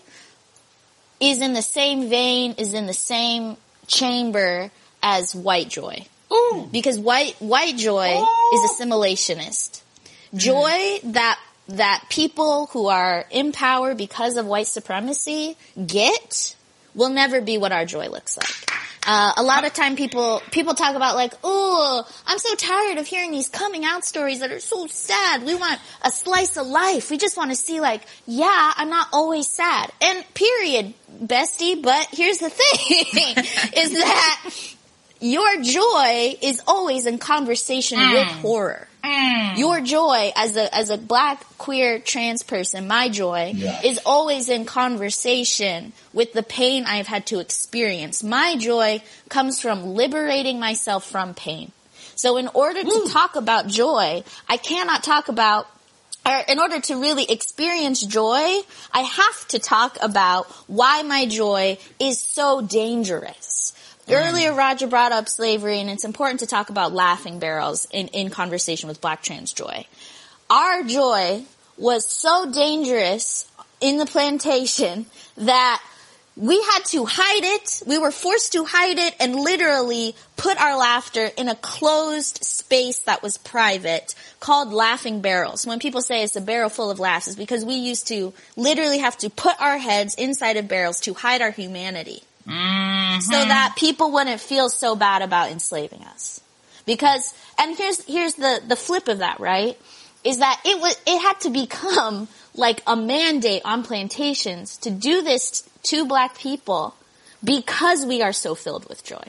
S8: is in the same vein, is in the same chamber as white joy. Ooh. Because white, white joy Ooh. is assimilationist. Joy mm. that that people who are in power because of white supremacy get will never be what our joy looks like. Uh, a lot of time people, people talk about like, oh, I'm so tired of hearing these coming out stories that are so sad. We want a slice of life. We just want to see like, yeah, I'm not always sad. And period, bestie. But here's the thing is that your joy is always in conversation mm. with horror. Mm. Your joy as a as a black, queer, trans person, my joy, yeah. is always in conversation with the pain I've had to experience. My joy comes from liberating myself from pain. So in order to Ooh. talk about joy, I cannot talk about or in order to really experience joy, I have to talk about why my joy is so dangerous. Earlier, Roger brought up slavery, and it's important to talk about laughing barrels in, in conversation with black trans joy. Our joy was so dangerous in the plantation that we had to hide it. We were forced to hide it and literally put our laughter in a closed space that was private called laughing barrels. When people say it's a barrel full of laughs, it's because we used to literally have to put our heads inside of barrels to hide our humanity. Mm-hmm. So that people wouldn't feel so bad about enslaving us. Because, and here's, here's the, the flip of that, right? Is that it was, it had to become like a mandate on plantations to do this to black people because we are so filled with joy.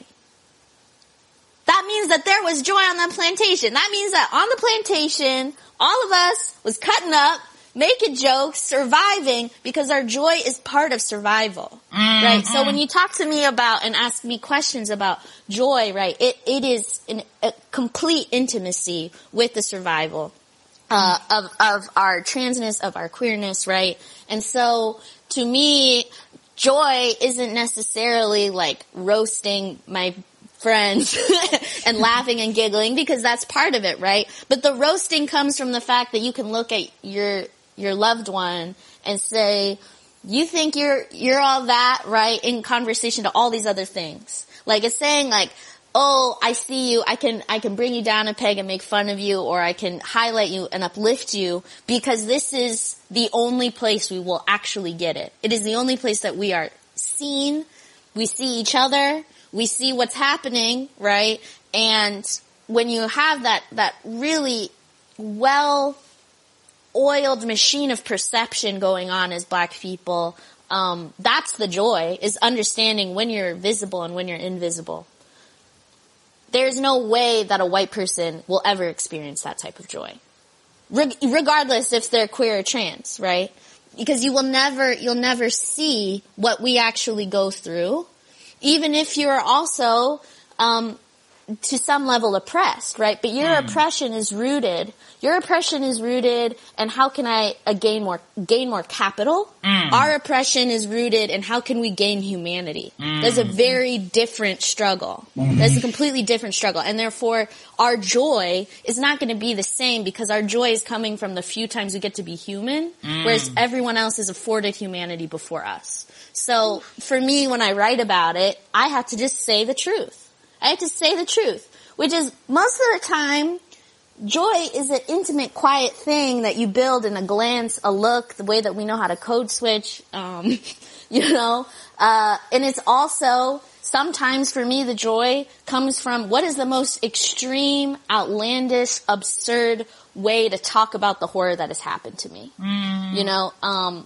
S8: That means that there was joy on that plantation. That means that on the plantation, all of us was cutting up, making jokes, surviving, because our joy is part of survival, mm-hmm. right? So when you talk to me about and ask me questions about joy, right, it, it is an, a complete intimacy with the survival uh, of, of our transness, of our queerness, right? And so to me, joy isn't necessarily like roasting my friends and laughing and giggling, because that's part of it, right? But the roasting comes from the fact that you can look at your your loved one and say, you think you're, you're all that, right? In conversation to all these other things. Like it's saying like, oh, I see you, I can, I can bring you down a peg and make fun of you, or I can highlight you and uplift you, because this is the only place we will actually get it. It is the only place that we are seen, we see each other, we see what's happening, right? And when you have that, that really well oiled machine of perception going on as black people, um, that's the joy, is understanding when you're visible and when you're invisible. There's no way that a white person will ever experience that type of joy. Reg- regardless if they're queer or trans, right? Because you will never, you'll never see what we actually go through, even if you're also, um, to some level oppressed, right? But your mm. oppression is rooted, your oppression is rooted in how can I uh, gain more, gain more capital? Mm. Our oppression is rooted in how can we gain humanity? Mm. There's a very different struggle. Mm. There's a completely different struggle. And therefore, our joy is not going to be the same, because our joy is coming from the few times we get to be human, mm. whereas everyone else is afforded humanity before us. So for me, when I write about it, I have to just say the truth. I have to say the truth, which is most of the time, joy is an intimate, quiet thing that you build in a glance, a look, the way that we know how to code switch, um, you know, uh, and it's also sometimes for me, the joy comes from what is the most extreme, outlandish, absurd way to talk about the horror that has happened to me. Mm. You know, um,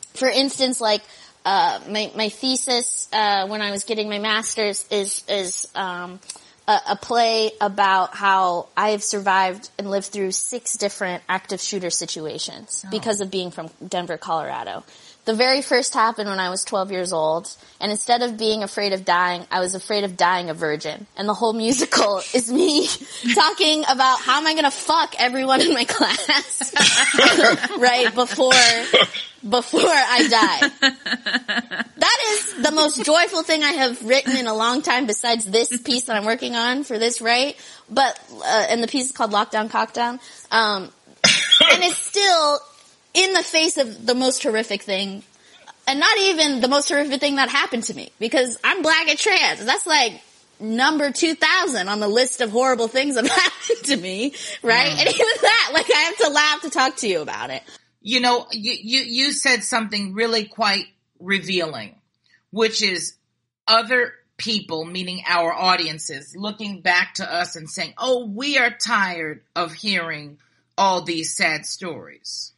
S8: for instance, like, uh, my, my thesis, uh, when I was getting my master's is, is, um, a, a play about how I have survived and lived through six different active shooter situations oh. because of being from Denver, Colorado. The very first happened when I was twelve years old, and instead of being afraid of dying, I was afraid of dying a virgin. And the whole musical is me talking about how am I gonna fuck everyone in my class, right, before, before I die. That is the most joyful thing I have written in a long time besides this piece that I'm working on for this, right? But, uh, and the piece is called Lockdown Cockdown. Um, and it's still in the face of the most horrific thing, and not even the most horrific thing that happened to me, because I'm black and trans. That's like number two thousand on the list of horrible things that happened to me, right? Mm. And even that, like, I have to laugh to talk to you about it.
S10: You know, you, you, you said something really quite revealing, which is other people, meaning our audiences, looking back to us and saying, oh, we are tired of hearing all these sad stories.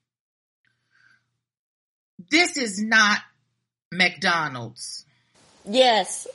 S10: This is not McDonald's.
S8: Yes.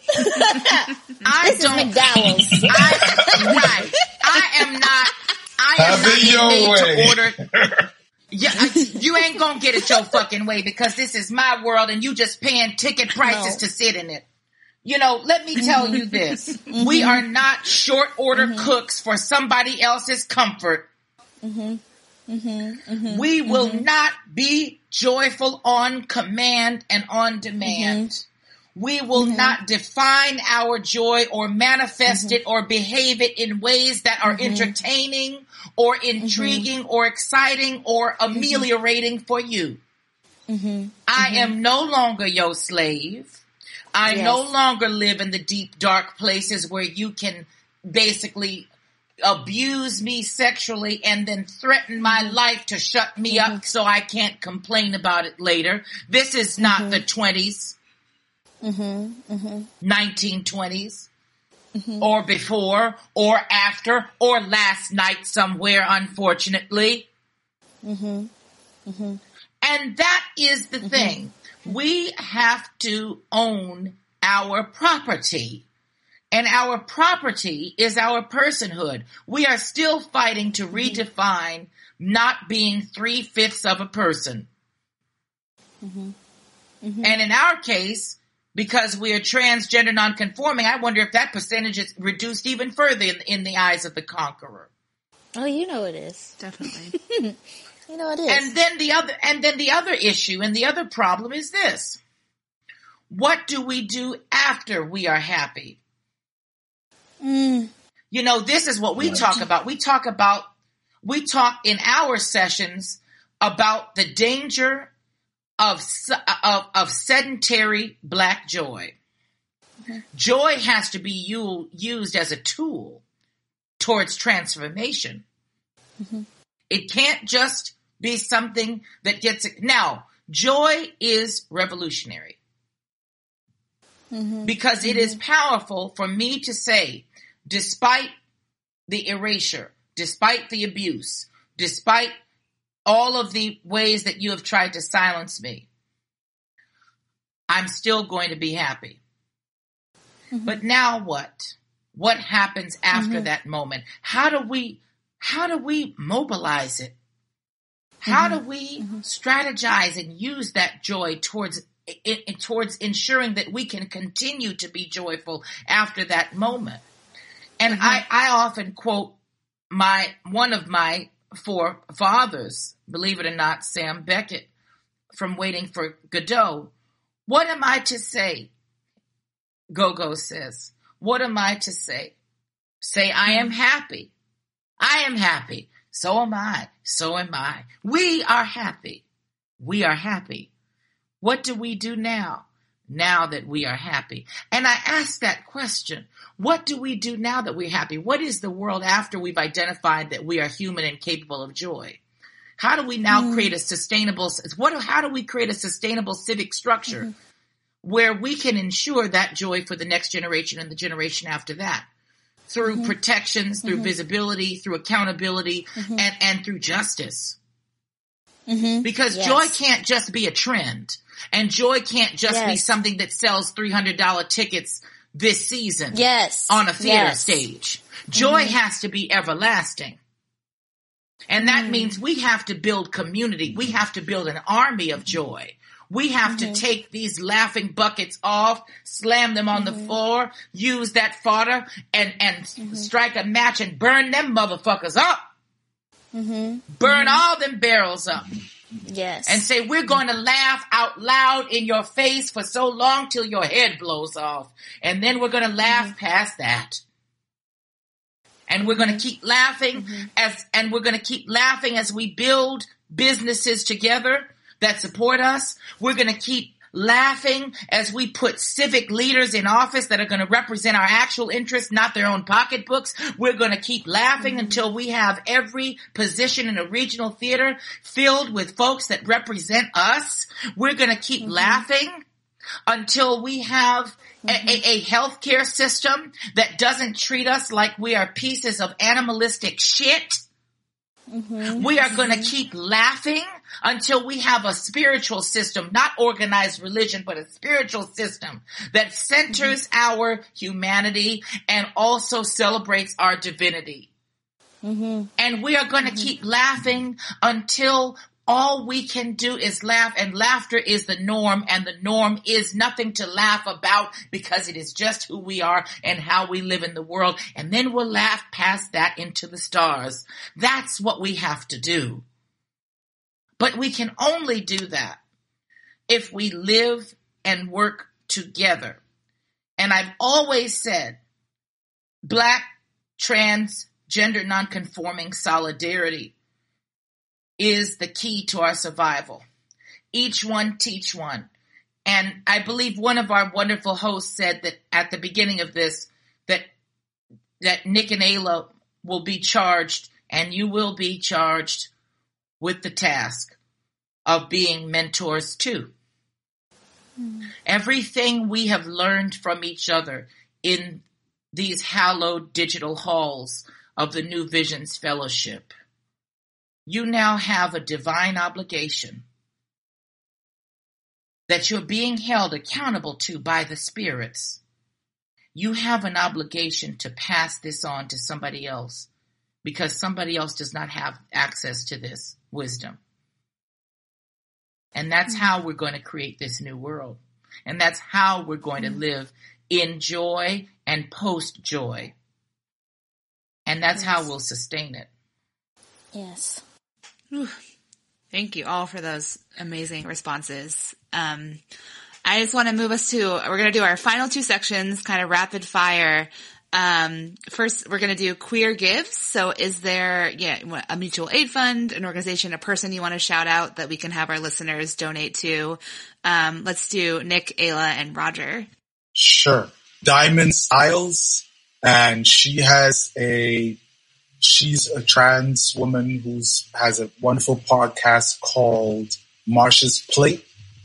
S10: I
S8: this
S10: don't,
S8: is McDowell's.
S10: I, right. I am not, I am
S9: Have it your
S10: not made
S9: way.
S10: to order. Yeah, I, you ain't gonna get it your fucking way, because this is my world and you just paying ticket prices
S8: No.
S10: to sit in it. You know, let me tell you this. Mm-hmm. We are not short order mm-hmm. cooks for somebody else's comfort.
S8: Mm-hmm. Mm-hmm, mm-hmm,
S10: we will
S8: mm-hmm.
S10: not be joyful on command and on demand. Mm-hmm. We will mm-hmm. not define our joy or manifest mm-hmm. it or behave it in ways that are mm-hmm. entertaining or intriguing mm-hmm. or exciting or ameliorating mm-hmm. for you.
S8: Mm-hmm.
S10: I
S8: mm-hmm.
S10: am no longer your slave. I
S8: yes.
S10: no longer live in the deep, dark places where you can basically abuse me sexually and then threaten my
S8: mm-hmm.
S10: life to shut me mm-hmm. up so I can't complain about it later. This is not mm-hmm. the twenties,
S8: mm-hmm. Mm-hmm.
S10: nineteen twenties,
S8: mm-hmm.
S10: or before, or after, or last night somewhere, unfortunately.
S8: Mm-hmm. Mm-hmm.
S10: And that is the mm-hmm. thing. We have to own our property. And our property is our personhood. We are still fighting to redefine not being three-fifths of a person.
S8: Mm-hmm. Mm-hmm.
S10: And in our case, because we are transgender nonconforming, I wonder if that percentage is reduced even further in, in the eyes of the conqueror.
S8: Oh, you know it is.
S5: Definitely.
S8: You know it is.
S10: And then the other, and then the other issue and the other problem is this. What do we do after we are happy?
S8: Mm.
S10: You know, this is what we
S9: Right.
S10: talk about. We talk about, we talk in our sessions about the danger of, of, of sedentary black joy. Mm-hmm. Joy has to be u- used as a tool towards transformation.
S8: Mm-hmm.
S10: It can't just be something that gets it. Now, joy is revolutionary.
S8: Mm-hmm.
S10: Because
S8: mm-hmm.
S10: it is powerful for me to say, despite the erasure, despite the abuse, despite all of the ways that you have tried to silence me, I'm still going to be happy. Mm-hmm. But now what? What happens after mm-hmm. that moment? How do we, how do we mobilize it? How mm-hmm. do we mm-hmm. strategize and use that joy towards It, it, towards ensuring that we can continue to be joyful after that moment? And mm-hmm. I, I often quote my, one of my forefathers, believe it or not, Sam Beckett, from Waiting for Godot. What am I to say? Gogo says, what am I to say? Say, I am happy. I am happy. So am I. So am I. We are happy. We are happy. What do we do now, now that we are happy? And I ask that question. What do we do now that we're happy? What is the world after we've identified that we are human and capable of joy? How do we now mm. create a sustainable, what? How do we create a sustainable civic structure mm-hmm. where we can ensure that joy for the next generation and the generation after that? Through mm-hmm. protections, through mm-hmm. visibility, through accountability, mm-hmm. and, and through justice.
S8: Mm-hmm.
S10: Because
S8: yes.
S10: joy can't just be a trend. And joy can't just
S8: yes.
S10: be something that sells three hundred dollars tickets this season
S8: yes.
S10: on a theater
S8: yes.
S10: stage. Joy
S8: mm-hmm.
S10: has to be everlasting. And that mm. means we have to build community. We have to build an army of joy. We have mm-hmm. to take these laughing buckets off, slam them on mm-hmm. the floor, use that fodder, and, and mm-hmm. strike a match and burn them motherfuckers up.
S8: Mm-hmm.
S10: Burn
S8: mm-hmm.
S10: all them barrels up.
S8: Yes.
S10: And say, we're going to laugh out loud in your face for so long till your head blows off. And then we're going to laugh mm-hmm. past that. And we're going to keep laughing mm-hmm. as, and we're going to keep laughing as we build businesses together that support us. We're going to keep laughing as we put civic leaders in office that are going to represent our actual interests, not their own pocketbooks. We're going to keep laughing mm-hmm. until we have every position in a regional theater filled with folks that represent us. We're going to keep mm-hmm. laughing until we have mm-hmm. a, a, a healthcare system that doesn't treat us like we are pieces of animalistic shit. Mm-hmm. We are mm-hmm. going to keep laughing until we have a spiritual system, not organized religion, but a spiritual system that centers mm-hmm. our humanity and also celebrates our divinity. Mm-hmm. And we are going to mm-hmm. keep laughing until all we can do is laugh, and laughter is the norm, and the norm is nothing to laugh about because it is just who we are and how we live in the world. And then we'll laugh past that into the stars. That's what we have to do. But we can only do that if we live and work together. And I've always said, Black, trans, gender nonconforming solidarity is the key to our survival. Each one teach one. And I believe one of our wonderful hosts said that at the beginning of this, that that Nick and Ayla will be charged, and you will be charged with the task of being mentors too. Mm. Everything we have learned from each other in these hallowed digital halls of the New Visions Fellowship, you now have a divine obligation that you're being held accountable to by the spirits. You have an obligation to pass this on to somebody else because somebody else does not have access to this wisdom. And that's mm-hmm. how we're going to create this new world. And that's how we're going mm-hmm. to live in joy and post-joy. And that's yes. how we'll sustain it.
S8: Yes.
S6: Whew. Thank you all for those amazing responses. Um, I just want to move us to, we're going to do our final two sections, kind of rapid fire. Um, first, we're going to do queer gifts. So is there, yeah, a mutual aid fund, an organization, a person you want to shout out that we can have our listeners donate to? Um, let's do Nick, Ayla, and Roger.
S9: Sure. Diamond Styles, and she has a She's a trans woman who has a wonderful podcast called Marsha's Plate.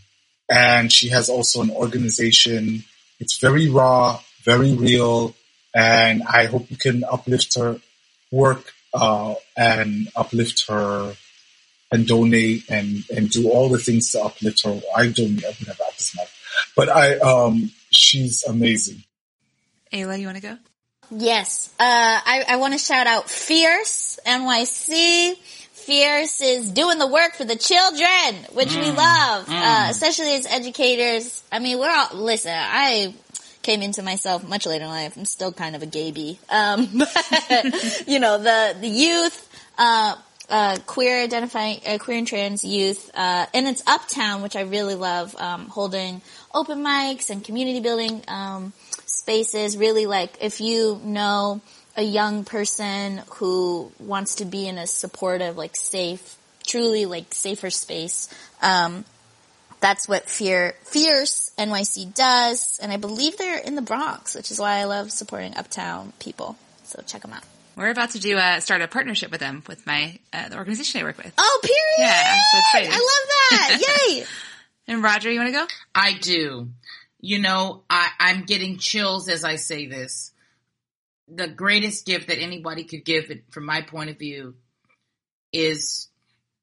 S9: And she has also an organization. It's very raw, very real. And I hope you can uplift her work, uh, and uplift her and donate and, and do all the things to uplift her. I don't ever have this much, but I, um, she's amazing.
S6: Ayla, you want to go?
S8: Yes. Uh, I, I want to shout out Fierce N Y C. Fierce is doing the work for the children, which mm, we love, mm. uh, especially as educators. I mean, we're all, listen, I came into myself much later in life. I'm still kind of a gaby. Um, but, you know, the, the youth, uh, uh, queer identifying, uh, queer and trans youth, uh, and it's Uptown, which I really love, um, holding open mics and community building, um, spaces. Really, like, if you know a young person who wants to be in a supportive, like, safe, truly, like, safer space, um, that's what Fear, Fierce N Y C does. And I believe they're in the Bronx, which is why I love supporting Uptown people. So check them out.
S6: We're about to do a, start a partnership with them, with my, uh, the organization I work with.
S8: Oh, period!
S6: Yeah, so excited.
S8: I love that! Yay!
S6: And Roger, you want to go?
S10: I do. You know, I, I'm getting chills as I say this. The greatest gift that anybody could give, from my point of view, is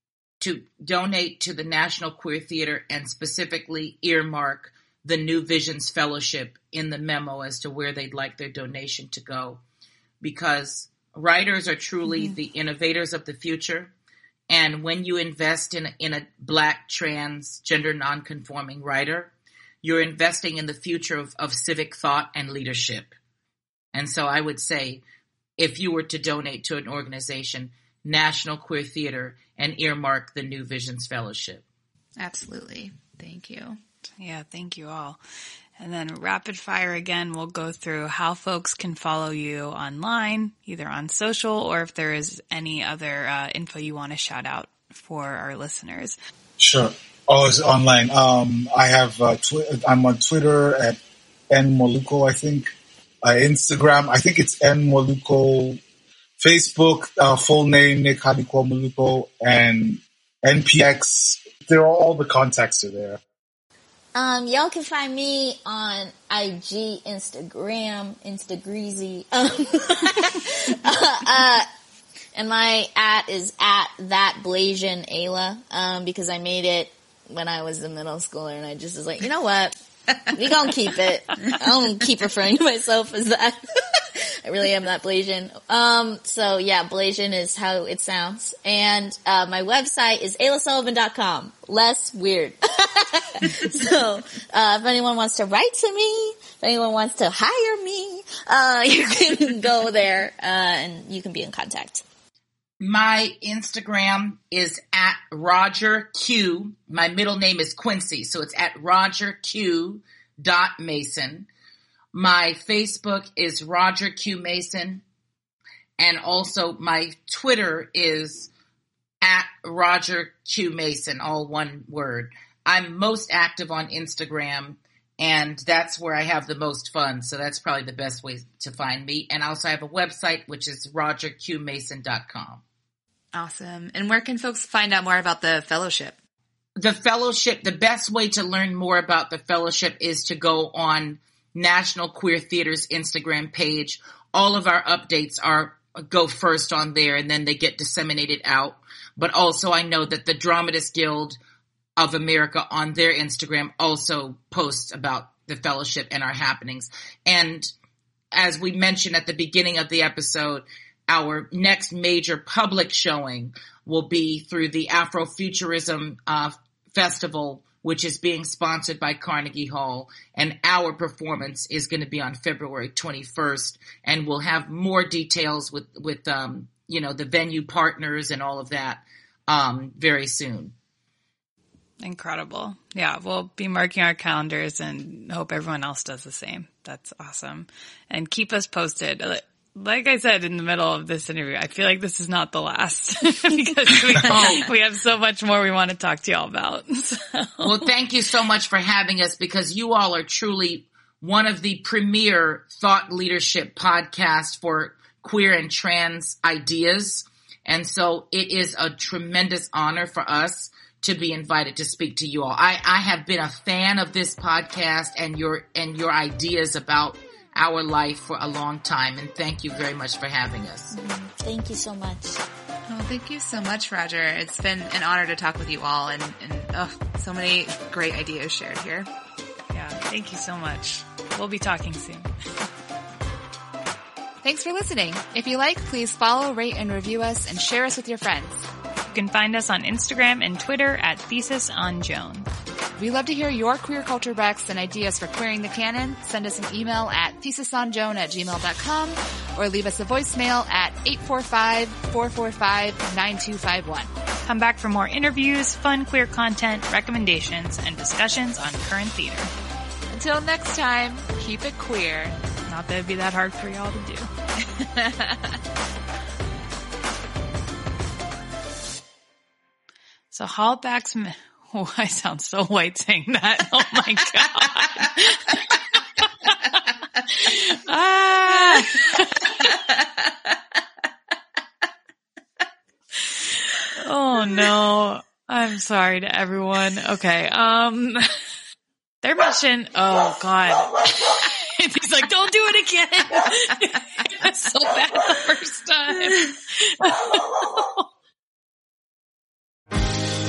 S10: to donate to the National Queer Theater and specifically earmark the New Visions Fellowship in the memo as to where they'd like their donation to go. Because writers are truly mm-hmm. the innovators of the future. And when you invest in, in a Black, trans, gender nonconforming writer, you're investing in the future of, of civic thought and leadership. And so I would say, if you were to donate to an organization, National Queer Theater, and earmark the New Visions Fellowship.
S6: Absolutely. Thank you.
S5: Yeah, thank you all. And then rapid fire again, we'll go through how folks can follow you online, either on social or if there is any other uh, info you want to shout out for our listeners.
S9: Sure. Oh, it's online. Um, I have, uh, twi- I'm on Twitter at N Moluko, I think. Uh, Instagram, I think it's N Moluko. Facebook, uh, full name, Nick Hadikwa Moluko, and N P X. They're all, all the contacts are there.
S8: Um, y'all can find me on I G, Instagram, Instagreasy. Um, uh, uh, and my at is at that Blasian Ayla, um, because I made it when I was a middle schooler and I just was like, you know what? We gonna keep it. I don't keep referring to myself as that. I really am that Blasian. Um, so yeah, Blasian is how it sounds. And, uh, my website is ayla sullivan dot com. Less weird. So, uh, if anyone wants to write to me, if anyone wants to hire me, uh, you can go there, uh, and you can be in contact.
S10: My Instagram is at Roger Q. My middle name is Quincy, so it's at Roger Q dot Mason. My Facebook is Roger Q Mason, and also my Twitter is at Roger Q Mason, all one word. I'm most active on Instagram, and that's where I have the most fun, so that's probably the best way to find me. And also I have a website, which is roger q mason dot com.
S6: Awesome. And where can folks find out more about the fellowship?
S10: The fellowship, the best way to learn more about the fellowship is to go on National Queer Theater's Instagram page. All of our updates are go first on there, and then they get disseminated out. But also I know that the Dramatists Guild of America on their Instagram also posts about the fellowship and our happenings. And as we mentioned at the beginning of the episode, our next major public showing will be through the Afrofuturism uh, Festival, which is being sponsored by Carnegie Hall. And our performance is going to be on February twenty-first. And we'll have more details with, with um, you know, the venue partners and all of that um, very soon.
S5: Incredible. Yeah, we'll be marking our calendars and hope everyone else does the same. That's awesome. And keep us posted. Like I said in the middle of this interview, I feel like this is not the last because we, we have so much more we want to talk to y'all about. So.
S10: Well, thank you so much for having us, because you all are truly one of the premier thought leadership podcasts for queer and trans ideas. And so it is a tremendous honor for us to be invited to speak to you all. I, I have been a fan of this podcast and your and your ideas about our life for a long time, and thank you very much for having us.
S8: Thank you so much.
S6: Oh, thank you so much, Roger. It's been an honor to talk with you all, and, and oh, so many great ideas shared here.
S5: Yeah, thank you so much. We'll be talking soon.
S6: Thanks for listening. If you like, please follow, rate, and review us, and share us with your friends.
S5: You can find us on Instagram and Twitter at Thesis on Joan.
S6: We love to hear your queer culture recs and ideas for queering the canon. Send us an email at thesisonjoan at gmail dot com or leave us a voicemail at eight four five, four four five, nine two five one.
S5: Come back for more interviews, fun queer content, recommendations, and discussions on current theater.
S6: Until next time, keep it queer.
S5: Not that it'd be that hard for y'all to do. So Hallback's... Oh, I sound so white saying that. Oh my God. ah. Oh no. I'm sorry to everyone. Okay. Um, their mission. Oh God. He's like, don't do it again. It was so bad the first time.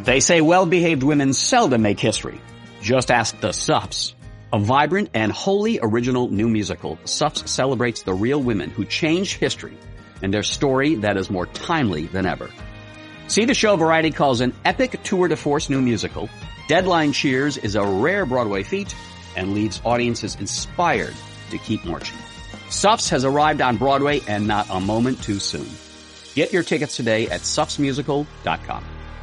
S7: They say well-behaved women seldom make history. Just ask the Suffs. A vibrant and wholly original new musical, Suffs celebrates the real women who changed history and their story that is more timely than ever. See the show Variety calls an epic tour de force new musical. Deadline cheers is a rare Broadway feat and leaves audiences inspired to keep marching. Suffs has arrived on Broadway and not a moment too soon. Get your tickets today at suffs musical dot com.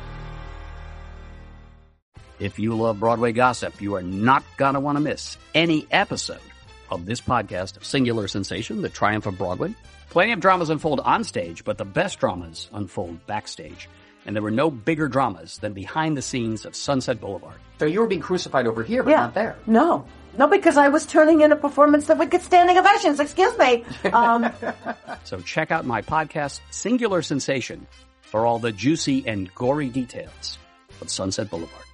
S7: If you love Broadway gossip, you are not going to want to miss any episode of this podcast, Singular Sensation, The Triumph of Broadway. Plenty of dramas unfold on stage, but the best dramas unfold backstage. And there were no bigger dramas than behind the scenes of Sunset Boulevard. So you were being crucified over here, but
S11: yeah.
S7: not there.
S11: No. No, because I was turning in a performance that would get standing ovations. Excuse me. Um,
S7: so check out my podcast, Singular Sensation, for all the juicy and gory details of Sunset Boulevard.